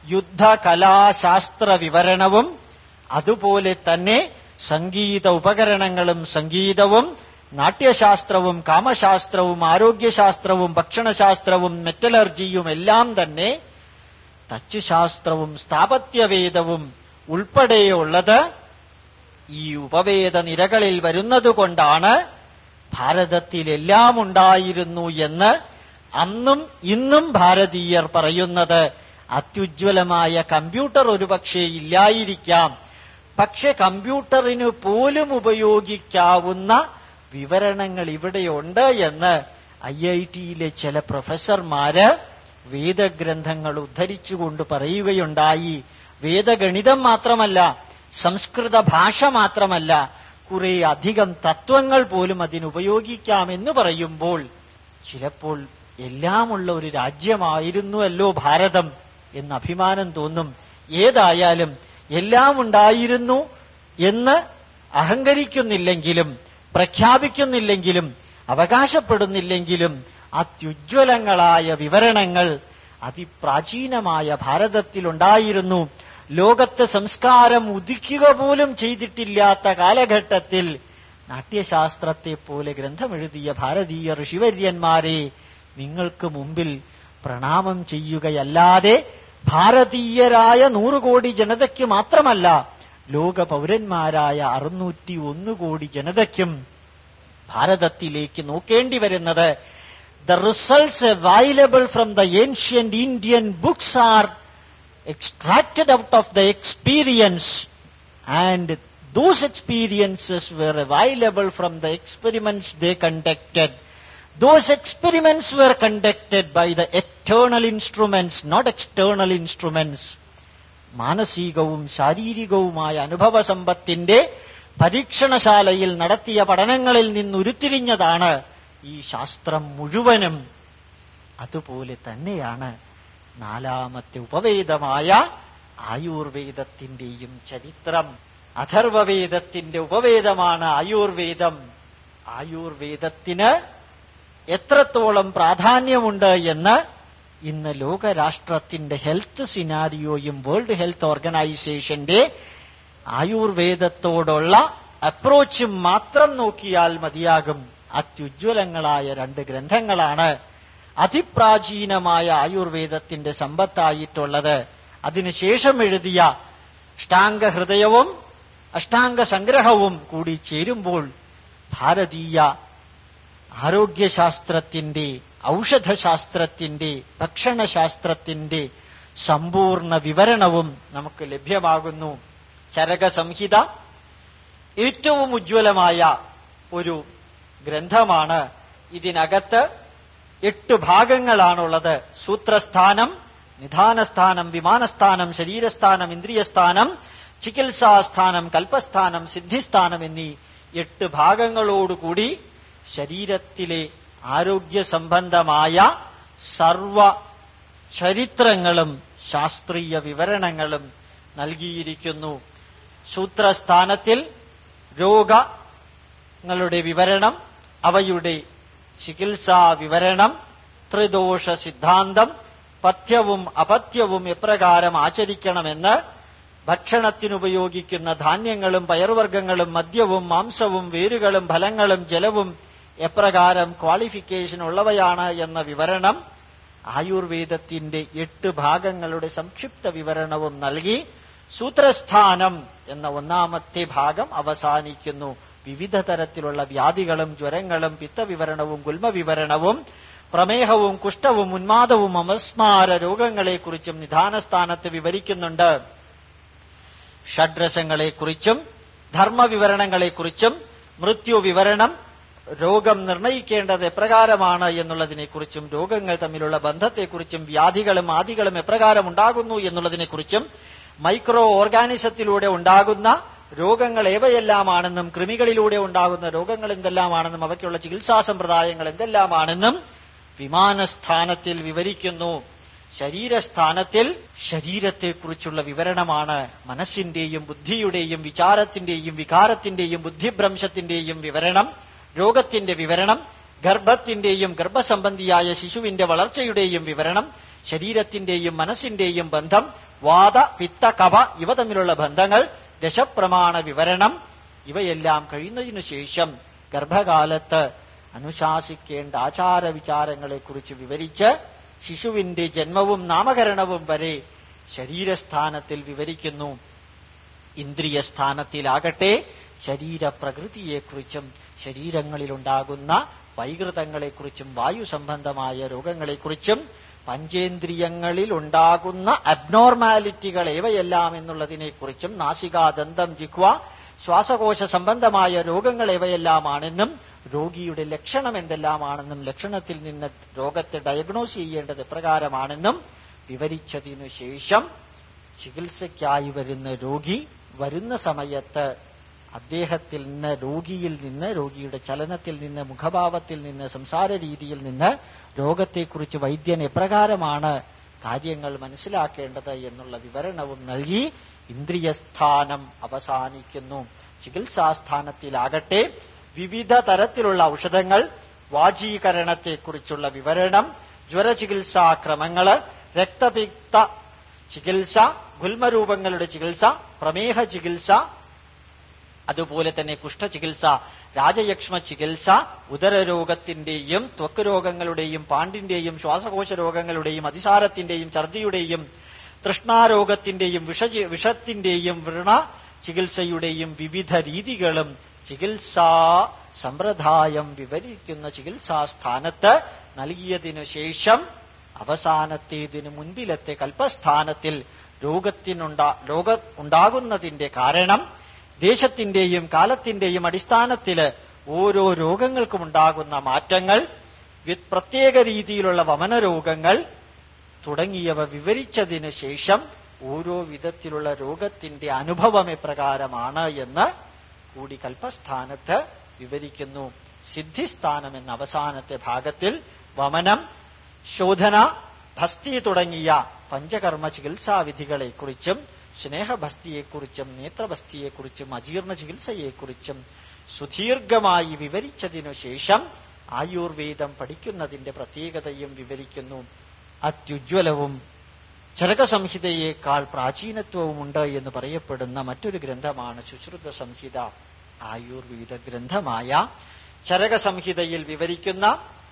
[SPEAKER 1] യുദ്ധകലാശാസ്ത്ര വിവരണവും അതുപോലെ തന്നെ സംഗീത ഉപകരണങ്ങളും സംഗീതവും നാട്യശാസ്ത്രവും കാമശാസ്ത്രവും ആരോഗ്യശാസ്ത്രവും ഭക്ഷണശാസ്ത്രവും മെറ്റലർജിയും എല്ലാം തന്നെ തച്ചുശാസ്ത്രവും സ്ഥാപത്യവേദവും ഉൾപ്പെടെയുള്ളത് ഈ ഉപവേദ നിരകളിൽ വരുന്നതുകൊണ്ടാണ് ഭാരതത്തിലെല്ലാം ഉണ്ടായിരുന്നു എന്ന് അന്നും ഇന്നും ഭാരതീയർ പറയുന്നത്. അത്യുജ്വലമായ കമ്പ്യൂട്ടർ ഒരുപക്ഷെ ഇല്ലായിരിക്കാം, പക്ഷെ കമ്പ്യൂട്ടറിനു പോലും ഉപയോഗിക്കാവുന്ന വിവരണങ്ങൾ ഇവിടെയുണ്ട് എന്ന് IIT-യിലെ ചില പ്രൊഫസർമാര് വേദഗ്രന്ഥങ്ങൾ ഉദ്ധരിച്ചുകൊണ്ട് പറയുകയുണ്ടായി. വേദഗണിതം മാത്രമല്ല, സംസ്കൃത ഭാഷ മാത്രമല്ല, കുറെ അധികം തത്വങ്ങൾ പോലും അതിനുപയോഗിക്കാമെന്ന് പറയുമ്പോൾ ചിലപ്പോൾ എല്ലാമുള്ള ഒരു രാജ്യമായിരുന്നുവല്ലോ ഭാരതം എന്ന് അഭിമാനം തോന്നും. ഏതായാലും എല്ലാം ഉണ്ടായിരുന്നു എന്ന് അഹങ്കരിക്കുന്നില്ലെങ്കിലും പ്രഖ്യാപിക്കുന്നില്ലെങ്കിലും അവകാശപ്പെടുന്നില്ലെങ്കിലും അത്യുജ്വലങ്ങളായ വിവരണങ്ങൾ അതിപ്രാചീനമായ ഭാരതത്തിലുണ്ടായിരുന്നു. ലോകത്ത് സംസ്കാരം ഉദിക്കുക പോലും ചെയ്തിട്ടില്ലാത്ത കാലഘട്ടത്തിൽ നാട്യശാസ്ത്രത്തെ പോലെ ഗ്രന്ഥമെഴുതിയ ഭാരതീയ ഋഷിവര്യന്മാരെ നിങ്ങൾക്ക് മുമ്പിൽ പ്രണാമം ചെയ്യുകയല്ലാതെ ഭാരതീയരായ 100 കോടി ജനതയ്ക്ക് മാത്രമല്ല, ലോക പൗരന്മാരായ 601 കോടി ജനതയ്ക്കും ഭാരതത്തിലേക്ക് നോക്കേണ്ടി വരുന്നത് the results available from the ancient Indian books are extracted out of the experience, and Those experiences were available from the experiments they conducted. Those experiments were conducted by the eternal instruments, not external instruments. മാനസികവും ശാരീരികവുമായ അനുഭവസമ്പത്തിന്റെ പരീക്ഷണശാലയിൽ നടത്തിയ പഠനങ്ങളിൽ നിന്ന് ഉരുത്തിരിഞ്ഞതാണ് ഈ ശാസ്ത്രം മുഴുവനും. അതുപോലെ തന്നെയാണ് നാലാമത്തെ ഉപവേദമായ ആയുർവേദത്തിന്റെയും ചരിത്രം. അഥർവവേദത്തിന്റെ ഉപവേദമാണ് ആയുർവേദം. ആയുർവേദത്തിന് എത്രത്തോളം പ്രാധാന്യമുണ്ട് എന്ന് ഇന്ന് ലോകരാഷ്ട്രത്തിന്റെ ഹെൽത്ത് സിനാരിയോയും വേൾഡ് ഹെൽത്ത് ഓർഗനൈസേഷന്റെ ആയുർവേദത്തോടുള്ള അപ്രോച്ചും മാത്രം നോക്കിയാൽ മതിയാകും. അത്യുജ്വലങ്ങളായ 2 ഗ്രന്ഥങ്ങളാണ് അതിപ്രാചീനമായ ആയുർവേദത്തിന്റെ സമ്പത്തായിട്ടുള്ളത്. അതിനുശേഷം എഴുതിയ അഷ്ടാംഗഹൃദയവും അഷ്ടാംഗ സംഗ്രഹവും കൂടി ചേരുമ്പോൾ ഭാരതീയ ആരോഗ്യശാസ്ത്രത്തിന്റെ, ഔഷധശാസ്ത്രത്തിന്റെ, ഭക്ഷണശാസ്ത്രത്തിന്റെ സമ്പൂർണ്ണ വിവരണവും നമുക്ക് ലഭ്യമാകുന്നു. ചരകസംഹിത ഏറ്റവും ഉജ്ജ്വലമായ ഒരു ഗ്രന്ഥമാണ്. ഇതിനകത്ത് 8 ഭാഗങ്ങളാണുള്ളത്. സൂത്രസ്ഥാനം, നിധാനസ്ഥാനം, വിമാനസ്ഥാനം, ശരീരസ്ഥാനം, ഇന്ദ്രിയസ്ഥാനം, ചികിത്സാസ്ഥാനം, കൽപ്പസ്ഥാനം, സിദ്ധിസ്ഥാനം എന്നീ 8 ഭാഗങ്ങളോടുകൂടി ശരീരത്തിലെ ആരോഗ്യ സംബന്ധമായ സർവ ചരിത്രങ്ങളും ശാസ്ത്രീയ വിവരണങ്ങളും നൽകിയിരിക്കുന്നു. സൂത്രസ്ഥാനത്തിൽ രോഗങ്ങളുടെ വിവരണം, അവയുടെ ചികിത്സാ വിവരണം, ത്രിദോഷ സിദ്ധാന്തം, പഥ്യവും അപഥ്യവും എപ്രകാരം ആചരിക്കണമെന്ന്, ഭക്ഷണത്തിനുപയോഗിക്കുന്ന ധാന്യങ്ങളും പയറുവർഗ്ഗങ്ങളും മദ്യവും മാംസവും വേരുകളും ഫലങ്ങളും ജലവും എപ്രകാരം ക്വാളിഫിക്കേഷൻ ഉള്ളവയാണ് എന്ന വിവരണം ആയുർവേദത്തിന്റെ 8 ഭാഗങ്ങളുടെ സംക്ഷിപ്ത വിവരണവും നൽകി സൂത്രസ്ഥാനം എന്ന 1ാമത്തെ ഭാഗം അവസാനിക്കുന്നു. വിവിധ തരത്തിലുള്ള വ്യാധികളും ജ്വരങ്ങളും പിത്തവിവരണവും ഗുൽമവിവരണവും പ്രമേഹവും കുഷ്ഠവും ഉന്മാദവും അപസ്മാര രോഗങ്ങളെക്കുറിച്ചും നിധാനസ്ഥാനത്ത് വിവരിക്കുന്നുണ്ട്. ഷഡ്രസങ്ങളെക്കുറിച്ചും ധർമ്മവിവരണങ്ങളെക്കുറിച്ചും മൃത്യുവിവരണം, രോഗം നിർണയിക്കേണ്ടത് എപ്രകാരമാണ് എന്നുള്ളതിനെക്കുറിച്ചും രോഗങ്ങൾ തമ്മിലുള്ള ബന്ധത്തെക്കുറിച്ചും വ്യാധികളും ആദികളും എപ്രകാരം ഉണ്ടാകുന്നു എന്നുള്ളതിനെക്കുറിച്ചും മൈക്രോ ഓർഗാനിസത്തിലൂടെ ഉണ്ടാകുന്ന രോഗങ്ങൾ ഏവയെല്ലാമാണെന്നും കൃമികളിലൂടെ ഉണ്ടാകുന്ന രോഗങ്ങൾ എന്തെല്ലാമാണെന്നും അവയ്ക്കുള്ള ചികിത്സാ സമ്പ്രദായങ്ങൾ എന്തെല്ലാമാണെന്നും വിമാനസ്ഥാനത്തിൽ വിവരിക്കുന്നു. ശരീരസ്ഥാനത്തിൽ ശരീരത്തെക്കുറിച്ചുള്ള വിവരണമാണ്. മനസ്സിന്റെയും ബുദ്ധിയുടെയും വിചാരത്തിന്റെയും വികാരത്തിന്റെയും ബുദ്ധിഭ്രംശത്തിന്റെയും വിവരണം, രോഗത്തിന്റെ വിവരണം, ഗർഭത്തിന്റെയും ഗർഭസംബന്ധിയായ ശിശുവിന്റെ വളർച്ചയുടെയും വിവരണം, ശരീരത്തിന്റെയും മനസ്സിന്റെയും ബന്ധം, വാത പിത്ത കഫ ഇവ തമ്മിലുള്ള ബന്ധങ്ങൾ, ദശപ്രമാണ വിവരണം, ഇവയെല്ലാം കഴിയുന്നതിനു ശേഷം ഗർഭകാലത്ത് അനുശാസിക്കേണ്ട ആചാരവിചാരങ്ങളെക്കുറിച്ച് വിവരിച്ച് ശിശുവിന്റെ ജന്മവും നാമകരണവും വരെ ശരീരസ്ഥാനത്തിൽ വിവരിക്കുന്നു. ഇന്ദ്രിയസ്ഥാനത്തിലാകട്ടെ ശരീരപ്രകൃതിയെക്കുറിച്ചും ശരീരങ്ങളിലുണ്ടാകുന്ന വൈകൃതങ്ങളെക്കുറിച്ചും വായു സംബന്ധമായ രോഗങ്ങളെക്കുറിച്ചും പഞ്ചേന്ദ്രിയങ്ങളിൽ ഉണ്ടാകുന്ന അബ്നോർമാലിറ്റികൾ ഏവയെല്ലാം എന്നുള്ളതിനെക്കുറിച്ചും നാസികാദന്തം ജിഹ്വ ശ്വാസകോശ സംബന്ധമായ രോഗങ്ങൾ ഏവയെല്ലാമാണെന്നും രോഗിയുടെ ലക്ഷണം എന്തെല്ലാമാണെന്നും ലക്ഷണത്തിൽ നിന്ന് രോഗത്തെ ഡയഗ്നോസ് ചെയ്യേണ്ടത് എപ്രകാരമാണെന്നും വിവരിച്ചതിനു ശേഷം ചികിത്സയ്ക്കായി വരുന്ന രോഗി വരുന്ന സമയത്ത് അദ്ദേഹത്തിൽ നിന്ന്, രോഗിയിൽ നിന്ന്, രോഗിയുടെ ചലനത്തിൽ നിന്ന്, മുഖഭാവത്തിൽ നിന്ന്, സംസാര രീതിയിൽ നിന്ന് രോഗത്തെക്കുറിച്ച് വൈദ്യൻ എപ്രകാരമാണ് കാര്യങ്ങൾ മനസ്സിലാക്കേണ്ടത് എന്നുള്ള വിവരണവും നൽകി ഇന്ദ്രിയസ്ഥാനം അവസാനിക്കുന്നു. ചികിത്സാസ്ഥാനത്തിലാകട്ടെ വിവിധ തരത്തിലുള്ള ഔഷധങ്ങൾ, വാചീകരണത്തെക്കുറിച്ചുള്ള വിവരണം, ജ്വരചികിത്സാക്രമങ്ങള്, രക്തപിത്ത ചികിത്സ, ഗുൽമരൂപങ്ങളുടെ ചികിത്സ, പ്രമേഹ ചികിത്സ, അതുപോലെ തന്നെ കുഷ്ഠചികിത്സ, രാജയക്ഷ്മ ചികിത്സ, ഉദരരോഗത്തിന്റെയും ത്വക്ക് രോഗങ്ങളുടെയും പാണ്ടിന്റെയും ശ്വാസകോശ രോഗങ്ങളുടെയും അതിസാരത്തിന്റെയും ഛർദിയുടെയും തൃഷ്ണാരോഗത്തിന്റെയും വിഷത്തിന്റെയും വ്രണ ചികിത്സയുടെയും വിവിധ രീതികളും ചികിത്സാ സമ്പ്രദായം വിവരിക്കുന്ന ചികിത്സാസ്ഥാനത്ത് നൽകിയതിനു ശേഷം അവസാനത്തേതിനു മുൻപിലത്തെ കൽപ്പസ്ഥാനത്തിൽ രോഗം ഉണ്ടാകുന്നതിന്റെ കാരണം, ദേശത്തിന്റെയും കാലത്തിന്റെയും അടിസ്ഥാനത്തില് ഓരോ രോഗങ്ങൾക്കുമുണ്ടാകുന്ന മാറ്റങ്ങൾ, പ്രത്യേക രീതിയിലുള്ള വമനരോഗങ്ങൾ തുടങ്ങിയവ വിവരിച്ചതിന് ശേഷം ഓരോ വിധത്തിലുള്ള രോഗത്തിന്റെ അനുഭവം എപ്രകാരമാണ് എന്ന് കൂടി കൽപ്പസ്ഥാനത്ത് വിവരിക്കുന്നു. സിദ്ധിസ്ഥാനം എന്ന അവസാനത്തെ ഭാഗത്തിൽ വമനം, ശോധന, ഭസ്തി തുടങ്ങിയ പഞ്ചകർമ്മ ചികിത്സാവിധികളെക്കുറിച്ചും സ്നേഹഭസ്തിയെക്കുറിച്ചും നേത്രഭസ്തിയെക്കുറിച്ചും അജീർണ ചികിത്സയെക്കുറിച്ചും സുദീർഘമായി വിവരിച്ചതിനു ശേഷം ആയുർവേദം പഠിക്കുന്നതിന്റെ പ്രത്യേകതയും വിവരിക്കുന്നു. അത്യുജ്വലവും ചരകസംഹിതയേക്കാൾ പ്രാചീനത്വവുമുണ്ട് എന്ന് പറയപ്പെടുന്ന മറ്റൊരു ഗ്രന്ഥമാണ് സുശ്രുത സംഹിത. ആയുർവേദ ഗ്രന്ഥമായ ചരകസംഹിതയിൽ വിവരിക്കുന്ന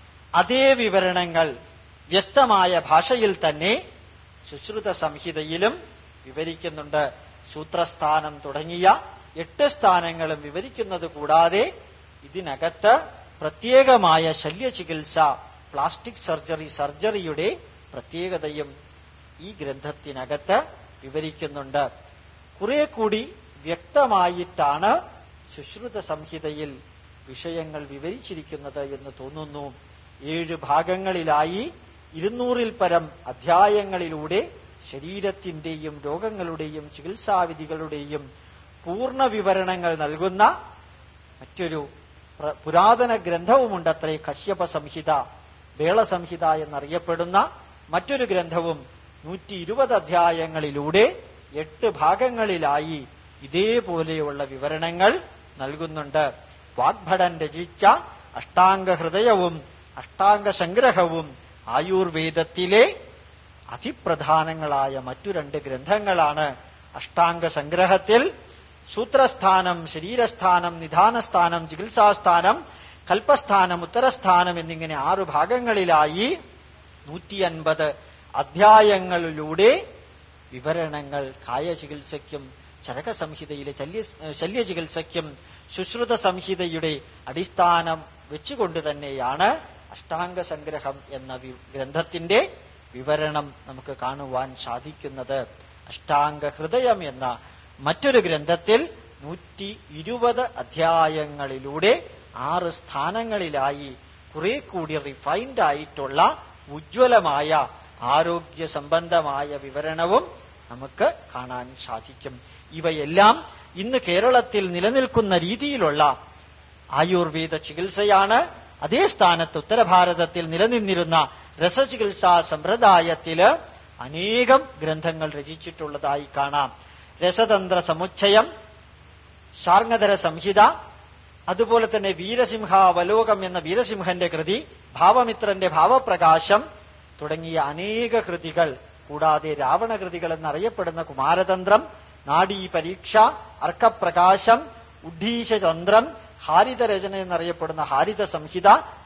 [SPEAKER 1] അതേ വിവരണങ്ങൾ വ്യക്തമായ ഭാഷയിൽ തന്നെ സുശ്രുത സംഹിതയിലും വിവരിക്കുന്നുണ്ട്. സൂത്രസ്ഥാനം തുടങ്ങിയ 8 സ്ഥാനങ്ങളും വിവരിക്കുന്നത് കൂടാതെ ഇതിനകത്ത് പ്രത്യേകമായ ശല്യചികിത്സ, പ്ലാസ്റ്റിക് സർജറിയുടെ പ്രത്യേകതയും ഈ ഗ്രന്ഥത്തിനകത്ത് വിവരിക്കുന്നുണ്ട്. കുറെ കൂടി വ്യക്തമായിട്ടാണ് സുശ്രുത സംഹിതയിൽ വിഷയങ്ങൾ വിവരിച്ചിരിക്കുന്നത് എന്ന് തോന്നുന്നു. 7 ഭാഗങ്ങളിലായി 200-ൽ പരം അധ്യായങ്ങളിലൂടെ ശരീരത്തിന്റെയും രോഗങ്ങളുടെയും ചികിത്സാവിധികളുടെയും പൂർണ്ണ വിവരണങ്ങൾ നൽകുന്ന മറ്റൊരു പുരാതന ഗ്രന്ഥവുമുണ്ടത്രേ കശ്യപ സംഹിത. വേളസംഹിത എന്നറിയപ്പെടുന്ന മറ്റൊരു ഗ്രന്ഥവും 120 അധ്യായങ്ങളിലൂടെ 8 ഭാഗങ്ങളിലായി ഇതേപോലെയുള്ള വിവരണങ്ങൾ നൽകുന്നുണ്ട്. വാഗ്ഭടൻ രചിച്ച അഷ്ടാംഗഹൃദയവും അഷ്ടാംഗസംഗ്രഹവും ആയുർവേദത്തിലെ അതിപ്രധാനങ്ങളായ മറ്റു 2 ഗ്രന്ഥങ്ങളാണ്. അഷ്ടാംഗസംഗ്രഹത്തിൽ സൂത്രസ്ഥാനം, ശരീരസ്ഥാനം, നിധാനസ്ഥാനം, ചികിത്സാസ്ഥാനം, കൽപ്പസ്ഥാനം, ഉത്തരസ്ഥാനം എന്നിങ്ങനെ 6 ഭാഗങ്ങളിലായി 150 അധ്യായങ്ങളിലൂടെ വിവരണങ്ങൾ കായചികിത്സയ്ക്കും ചരകസംഹിതയിലെ ശല്യചികിത്സയ്ക്കും സുശ്രുത സംഹിതയുടെ അടിസ്ഥാനം വെച്ചുകൊണ്ട് തന്നെയാണ് അഷ്ടാംഗസംഗ്രഹം എന്ന ഗ്രന്ഥത്തിന്റെ വിവരണം നമുക്ക് കാണുവാൻ സാധിക്കുന്നത്. അഷ്ടാംഗഹൃദയം എന്ന മറ്റൊരു ഗ്രന്ഥത്തിൽ 120 അധ്യായങ്ങളിലൂടെ 6 സ്ഥാനങ്ങളിലായി കുറെ കൂടി റിഫൈൻഡ് ആയിട്ടുള്ള ഉജ്ജ്വലമായ ആരോഗ്യ സംബന്ധമായ വിവരണവും നമുക്ക് കാണാൻ സാധിക്കും. ഇവയെല്ലാം ഇന്ന് കേരളത്തിൽ നിലനിൽക്കുന്ന രീതിയിലുള്ള ആയുർവേദ ചികിത്സയാണ്. അതേ സ്ഥാനത്ത് ഉത്തരഭാരതത്തിൽ നിലനിന്നിരുന്ന രസചികിത്സാ സമ്പ്രദായത്തില് അനേകം ഗ്രന്ഥങ്ങൾ രചിച്ചിട്ടുള്ളതായി കാണാം. രസതന്ത്ര സമുച്ചയം, ശാർങ്ങധര സംഹിത, അതുപോലെ തന്നെ വീരസിംഹാവലോകം എന്ന വീരസിംഹന്റെ കൃതി, ഭാവമിത്രന്റെ ഭാവപ്രകാശം തുടങ്ങിയ അനേക കൃതികൾ, കൂടാതെ രാവണകൃതികൾ എന്നറിയപ്പെടുന്ന കുമാരതന്ത്രം, നാഡീ പരീക്ഷ, അർക്കപ്രകാശം, ഉഡ്ഡീശചന്ദ്രം, ഹാരിതരചന എന്നറിയപ്പെടുന്ന ഹാരിത സംഹിത,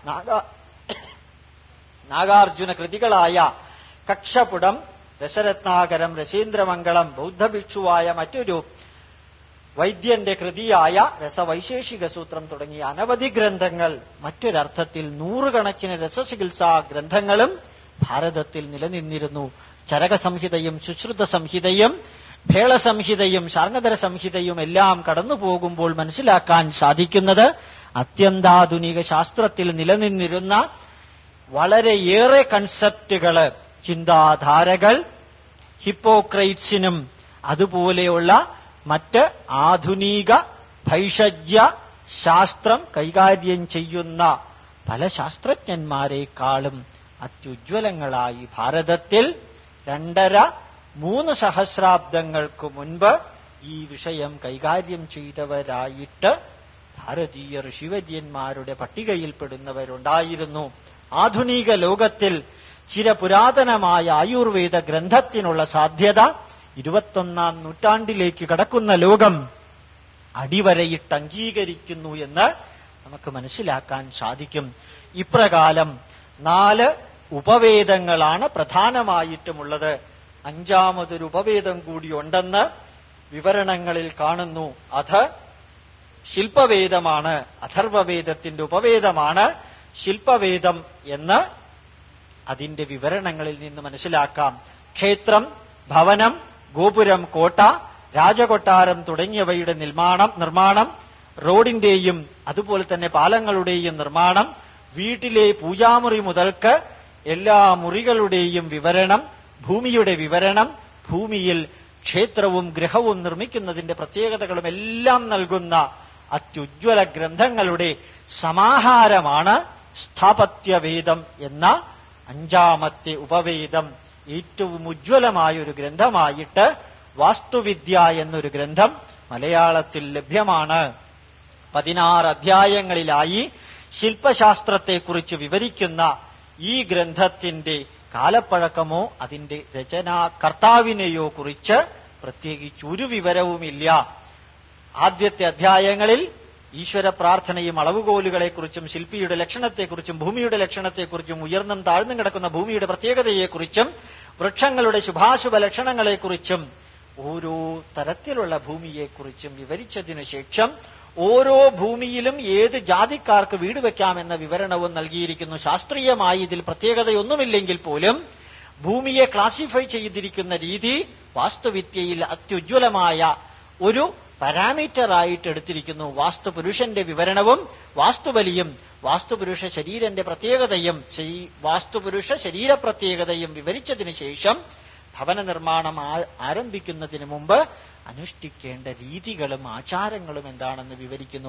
[SPEAKER 1] നാഗാർജുന കൃതികളായ കക്ഷപുടം, രസരത്നാകരം, രസേന്ദ്രമംഗളം, ബൗദ്ധഭിക്ഷുവായ മറ്റൊരു വൈദ്യന്റെ കൃതിയായ രസവൈശേഷിക സൂത്രം തുടങ്ങിയ അനവധി ഗ്രന്ഥങ്ങൾ, മറ്റൊരർത്ഥത്തിൽ 100 കണക്കിന് രസചികിത്സാ ഗ്രന്ഥങ്ങളും ഭാരതത്തിൽ നിലനിന്നിരുന്നു. ചരകസംഹിതയും സുശ്രുത സംഹിതയും ഭേളസംഹിതയും ശാർങ്ങധര സംഹിതയും എല്ലാം കടന്നു പോകുമ്പോൾ മനസ്സിലാക്കാൻ സാധിക്കുന്നത് അത്യന്താധുനിക ശാസ്ത്രത്തിൽ നിലനിന്നിരുന്ന വളരെയേറെ കൺസെപ്റ്റുകള്, ചിന്താധാരകൾ ഹിപ്പോക്രൈറ്റ്സിനും അതുപോലെയുള്ള മറ്റ് ആധുനിക ഭൈഷജ്യ ശാസ്ത്രം കൈകാര്യം ചെയ്യുന്ന പല ശാസ്ത്രജ്ഞന്മാരെക്കാളും അത്യുജ്വലങ്ങളായി ഭാരതത്തിൽ 2.5-3 സഹസ്രാബ്ദങ്ങൾക്ക് മുൻപ് ഈ വിഷയം കൈകാര്യം ചെയ്തവരായിട്ട് ഭാരതീയ ഋഷിവര്യന്മാരുടെ പട്ടികയിൽപ്പെടുന്നവരുണ്ടായിരുന്നു. ആധുനിക ലോകത്തിൽ ചിരപുരാതനമായ ആയുർവേദ ഗ്രന്ഥത്തിനുള്ള സാധ്യത 21ാം നൂറ്റാണ്ടിലേക്ക് കടക്കുന്ന ലോകം അടിവരയിട്ട് അംഗീകരിക്കുന്നു എന്ന് നമുക്ക് മനസ്സിലാക്കാൻ സാധിക്കും. ഇപ്രകാരം 4 ഉപവേദങ്ങളാണ് പ്രധാനമായിട്ടുമുള്ളത്. 5ാമതൊരു ഉപവേദം കൂടി ഉണ്ടെന്ന് വിവരണങ്ങളിൽ കാണുന്നു. അത് ശില്പവേദമാണ്. അഥർവവേദത്തിന്റെ ഉപവേദമാണ് ശില്പവേദം എന്ന് അതിന്റെ വിവരണങ്ങളിൽ നിന്ന് മനസ്സിലാക്കാം. ക്ഷേത്രം, ഭവനം, ഗോപുരം, കോട്ട, രാജകൊട്ടാരം തുടങ്ങിയവയുടെ നിർമ്മാണം, റോഡിന്റെയും അതുപോലെ തന്നെ പാലങ്ങളുടെയും നിർമ്മാണം, വീട്ടിലെ പൂജാമുറി മുതൽക്ക് എല്ലാ മുറികളുടെയും വിവരണം, ഭൂമിയുടെ വിവരണം, ഭൂമിയിൽ ക്ഷേത്രവും ഗൃഹവും നിർമ്മിക്കുന്നതിന്റെ പ്രത്യേകതകളും എല്ലാം നൽകുന്ന അത്യുജ്വല ഗ്രന്ഥങ്ങളുടെ സമാഹാരമാണ് സ്ഥാപത്യവേദം എന്ന 5ാമത്തെ ഉപവേദം. ഏറ്റവും ഉജ്ജ്വലമായൊരു ഗ്രന്ഥമായിട്ട് വാസ്തുവിദ്യ എന്നൊരു ഗ്രന്ഥം മലയാളത്തിൽ ലഭ്യമാണ്. 16 അധ്യായങ്ങളിലായി ശില്പശാസ്ത്രത്തെക്കുറിച്ച് വിവരിക്കുന്ന ഈ ഗ്രന്ഥത്തിന്റെ കാലപ്പഴക്കമോ അതിന്റെ രചനാകർത്താവിനെയോ കുറിച്ച് പ്രത്യേകിച്ച് ഒരു വിവരവുമില്ല. ആദ്യത്തെ അധ്യായങ്ങളിൽ ഈശ്വര പ്രാർത്ഥനയും അളവുകോലുകളെക്കുറിച്ചും ശില്പിയുടെ ലക്ഷണത്തെക്കുറിച്ചും ഭൂമിയുടെ ലക്ഷണത്തെക്കുറിച്ചും ഉയർന്നും താഴ്ന്നും കിടക്കുന്ന ഭൂമിയുടെ പ്രത്യേകതയെക്കുറിച്ചും വൃക്ഷങ്ങളുടെ ശുഭാശുഭ ലക്ഷണങ്ങളെക്കുറിച്ചും ഓരോ തരത്തിലുള്ള ഭൂമിയെക്കുറിച്ചും വിവരിച്ചതിനു ശേഷം ഓരോ ഭൂമിയിലും ഏത് ജാതിക്കാർക്ക് വീട് വെക്കാമെന്ന വിവരണവും നൽകിയിരിക്കുന്നു. ശാസ്ത്രീയമായി ഇതിൽ പ്രത്യേകതയൊന്നുമില്ലെങ്കിൽ പോലും ഭൂമിയെ ക്ലാസിഫൈ ചെയ്തിരിക്കുന്ന രീതി വാസ്തുവിദ്യയിൽ അത്യുജ്വലമായ ഒരു പാരാമീറ്റർ ആയിട്ട് എടുത്തിരിക്കുന്നു. വാസ്തുപുരുഷന്റെ വിവരണവും വാസ്തുബലിയും വാസ്തുപുരുഷ ശരീരന്റെ പ്രത്യേകതയും വാസ്തുപുരുഷ ശരീര പ്രത്യേകതയും വിവരിച്ചതിന് ശേഷം ഭവന നിർമ്മാണം ആരംഭിക്കുന്നതിന് മുമ്പ് അനുഷ്ഠിക്കേണ്ട രീതികളും ആചാരങ്ങളും എന്താണെന്ന് വിവരിക്കുന്നു.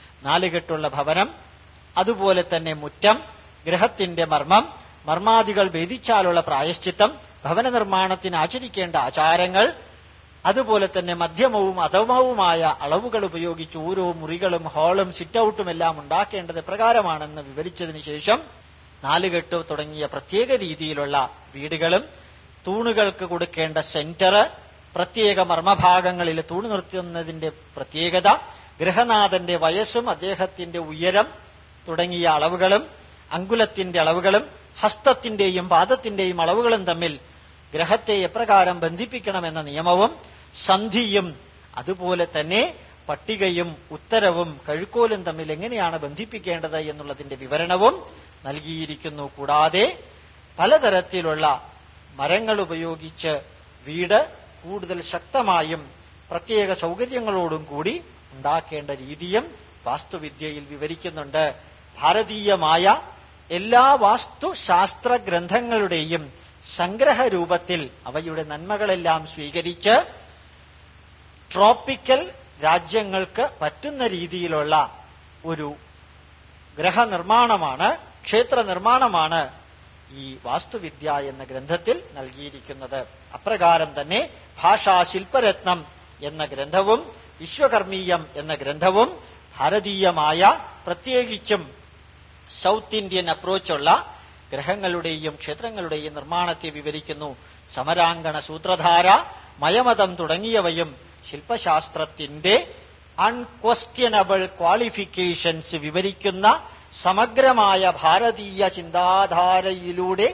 [SPEAKER 1] 4 കെട്ടുള്ള ഭവനം, അതുപോലെ തന്നെ മുറ്റം, ഗൃഹത്തിന്റെ മർമ്മം, മർമാദികൾ ഭേദിച്ചാലുള്ള പ്രായശ്ചിത്തം, ഭവന നിർമ്മാണത്തിന് ആചരിക്കേണ്ട ആചാരങ്ങൾ, അതുപോലെ തന്നെ മധ്യമവും അധമവുമായ അളവുകൾ ഉപയോഗിച്ച് ഓരോ മുറികളും ഹാളും സിറ്റൌട്ടും എല്ലാം ഉണ്ടാക്കേണ്ടത് പ്രകാരമാണെന്ന് വിവരിച്ചതിന് ശേഷം 4 കെട്ട് തുടങ്ങിയ പ്രത്യേക രീതിയിലുള്ള വീടുകളും തൂണുകൾക്ക് കൊടുക്കേണ്ട സെന്റർ, പ്രത്യേക മർമ്മഭാഗങ്ങളിൽ തൂണ് നിർത്തുന്നതിന്റെ പ്രത്യേകത, ഗൃഹനാഥന്റെ വയസ്സും അദ്ദേഹത്തിന്റെ ഉയരം തുടങ്ങിയ അളവുകളും അങ്കുലത്തിന്റെ അളവുകളും ഹസ്തത്തിന്റെയും പാദത്തിന്റെയും അളവുകളും തമ്മിൽ ഗ്രഹത്തെ എപ്രകാരം ബന്ധിപ്പിക്കണമെന്ന നിയമവും സന്ധിയും അതുപോലെ തന്നെ പട്ടികയും ഉത്തരവും കഴുക്കോലും തമ്മിൽ എങ്ങനെയാണ് ബന്ധിപ്പിക്കേണ്ടത് എന്നുള്ളതിന്റെ വിവരണവും നൽകിയിരിക്കുന്നു. കൂടാതെ പലതരത്തിലുള്ള മരങ്ങൾ ഉപയോഗിച്ച് വീട് കൂടുതൽ ശക്തമായും പ്രത്യേക സൗകര്യങ്ങളോടും കൂടി ഉണ്ടാക്കേണ്ട രീതിയും വാസ്തുവിദ്യയിൽ വിവരിക്കുന്നുണ്ട്. ഭാരതീയമായ എല്ലാ വാസ്തുശാസ്ത്ര ഗ്രന്ഥങ്ങളുടെയും സംഗ്രഹരൂപത്തിൽ അവയുടെ നന്മകളെല്ലാം സ്വീകരിച്ച് ട്രോപ്പിക്കൽ രാജ്യങ്ങൾക്ക് പറ്റുന്ന രീതിയിലുള്ള ഒരു ഗ്രഹനിർമ്മാണമാണ്, ക്ഷേത്ര നിർമ്മാണമാണ് ഈ വാസ്തുവിദ്യ എന്ന ഗ്രന്ഥത്തിൽ നൽകിയിരിക്കുന്നത്. അപ്രകാരം തന്നെ ഭാഷാശില്പരത്നം എന്ന ഗ്രന്ഥവും വിശ്വകർമ്മീയം എന്ന ഗ്രന്ഥവും ഭാരതീയമായ പ്രത്യേകിച്ചും സൗത്ത് ഇന്ത്യൻ അപ്രോച്ചുള്ള ഗ്രഹങ്ങളുടെയും ക്ഷേത്രങ്ങളുടെയും നിർമ്മാണത്തെ വിവരിക്കുന്നു. സമരാങ്കണ സൂത്രധാര, മയമതം തുടങ്ങിയവയും ശില്പശാസ്ത്രത്തിന്റെ അൺക്വസ്റ്റ്യനബിൾ ക്വാളിഫിക്കേഷൻസ് വിവരിക്കുന്ന സമഗ്രമായ ഭാരതീയ ചിന്താധാരയിലൂടെ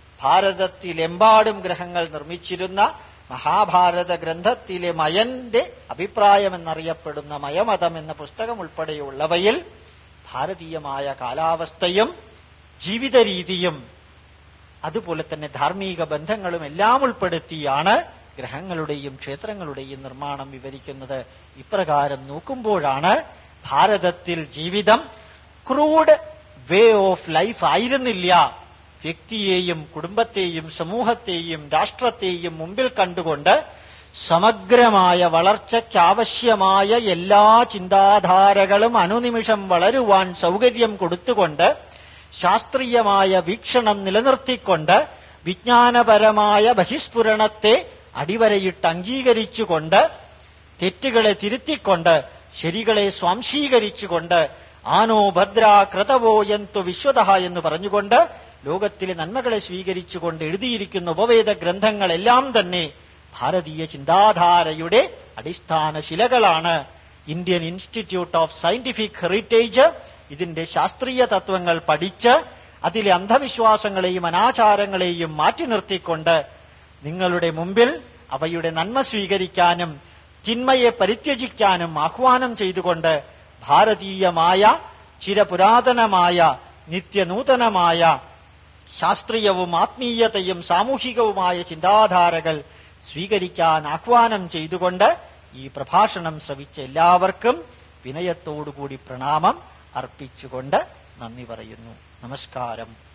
[SPEAKER 1] ഭാരതത്തിലെമ്പാടും ഗ്രഹങ്ങൾ നിർമ്മിച്ചിരുന്ന മഹാഭാരത ഗ്രന്ഥത്തിലെ മയന്റെ അഭിപ്രായമെന്നറിയപ്പെടുന്ന മയമതം എന്ന പുസ്തകം ഉൾപ്പെടെയുള്ളവയിൽ ഭാരതീയമായ കാലാവസ്ഥയും ജീവിത രീതിയും അതുപോലെ തന്നെ ധാർമ്മിക ബന്ധങ്ങളും എല്ലാം ഉൾപ്പെടുത്തിയാണ് ഗ്രഹങ്ങളുടെയും ക്ഷേത്രങ്ങളുടെയും നിർമ്മാണം വിവരിക്കുന്നത്. ഇപ്രകാരം നോക്കുമ്പോഴാണ് ഭാരതത്തിൽ ജീവിതം ക്രൂഡ് വേ ഓഫ് ലൈഫ് ആയിരുന്നില്ല. വ്യക്തിയെയും കുടുംബത്തെയും സമൂഹത്തെയും രാഷ്ട്രത്തെയും മുമ്പിൽ കണ്ടുകൊണ്ട് സമഗ്രമായ വളർച്ചയ്ക്കാവശ്യമായ എല്ലാ ചിന്താധാരകളും അനുനിമിഷം വളരുവാൻ സൗകര്യം കൊടുത്തുകൊണ്ട് ശാസ്ത്രീയമായ വീക്ഷണം നിലനിർത്തിക്കൊണ്ട് വിജ്ഞാനപരമായ ബഹിസ്ഫുരണത്തെ അടിവരയിട്ട് അംഗീകരിച്ചുകൊണ്ട് തെറ്റുകളെ തിരുത്തിക്കൊണ്ട് ശരികളെ സ്വാംശീകരിച്ചുകൊണ്ട് ആനോ ഭദ്ര ക്രതവോ യന്തു വിശ്വതഃ എന്ന് പറഞ്ഞുകൊണ്ട് ലോകത്തിലെ നന്മകളെ സ്വീകരിച്ചുകൊണ്ട് എഴുതിയിരിക്കുന്ന ഉപവേദ ഗ്രന്ഥങ്ങളെല്ലാം തന്നെ ഭാരതീയ ചിന്താധാരയുടെ അടിസ്ഥാന ശിലകളാണ്. Indian Institute of Scientific Heritage ഇതിന്റെ ശാസ്ത്രീയ തത്വങ്ങൾ പഠിച്ച് അതിലെ അന്ധവിശ്വാസങ്ങളെയും അനാചാരങ്ങളെയും മാറ്റി നിർത്തിക്കൊണ്ട് നിങ്ങളുടെ മുമ്പിൽ അവയുടെ നന്മ സ്വീകരിക്കാനും തിന്മയെ പരിത്യജിക്കാനും ആഹ്വാനം ചെയ്തുകൊണ്ട് ഭാരതീയമായ ചിരപുരാതനമായ നിത്യനൂതനമായ ശാസ്ത്രീയവും ആത്മീയതയും സാമൂഹികവുമായ ചിന്താധാരകൾ സ്വീകരിക്കാൻ ആഹ്വാനം ചെയ്തുകൊണ്ട് ഈ പ്രഭാഷണം ശ്രവിച്ച എല്ലാവർക്കും വിനയത്തോടുകൂടി പ്രണാമം അർപ്പിച്ചുകൊണ്ട് നന്ദി പറയുന്നു. നമസ്കാരം.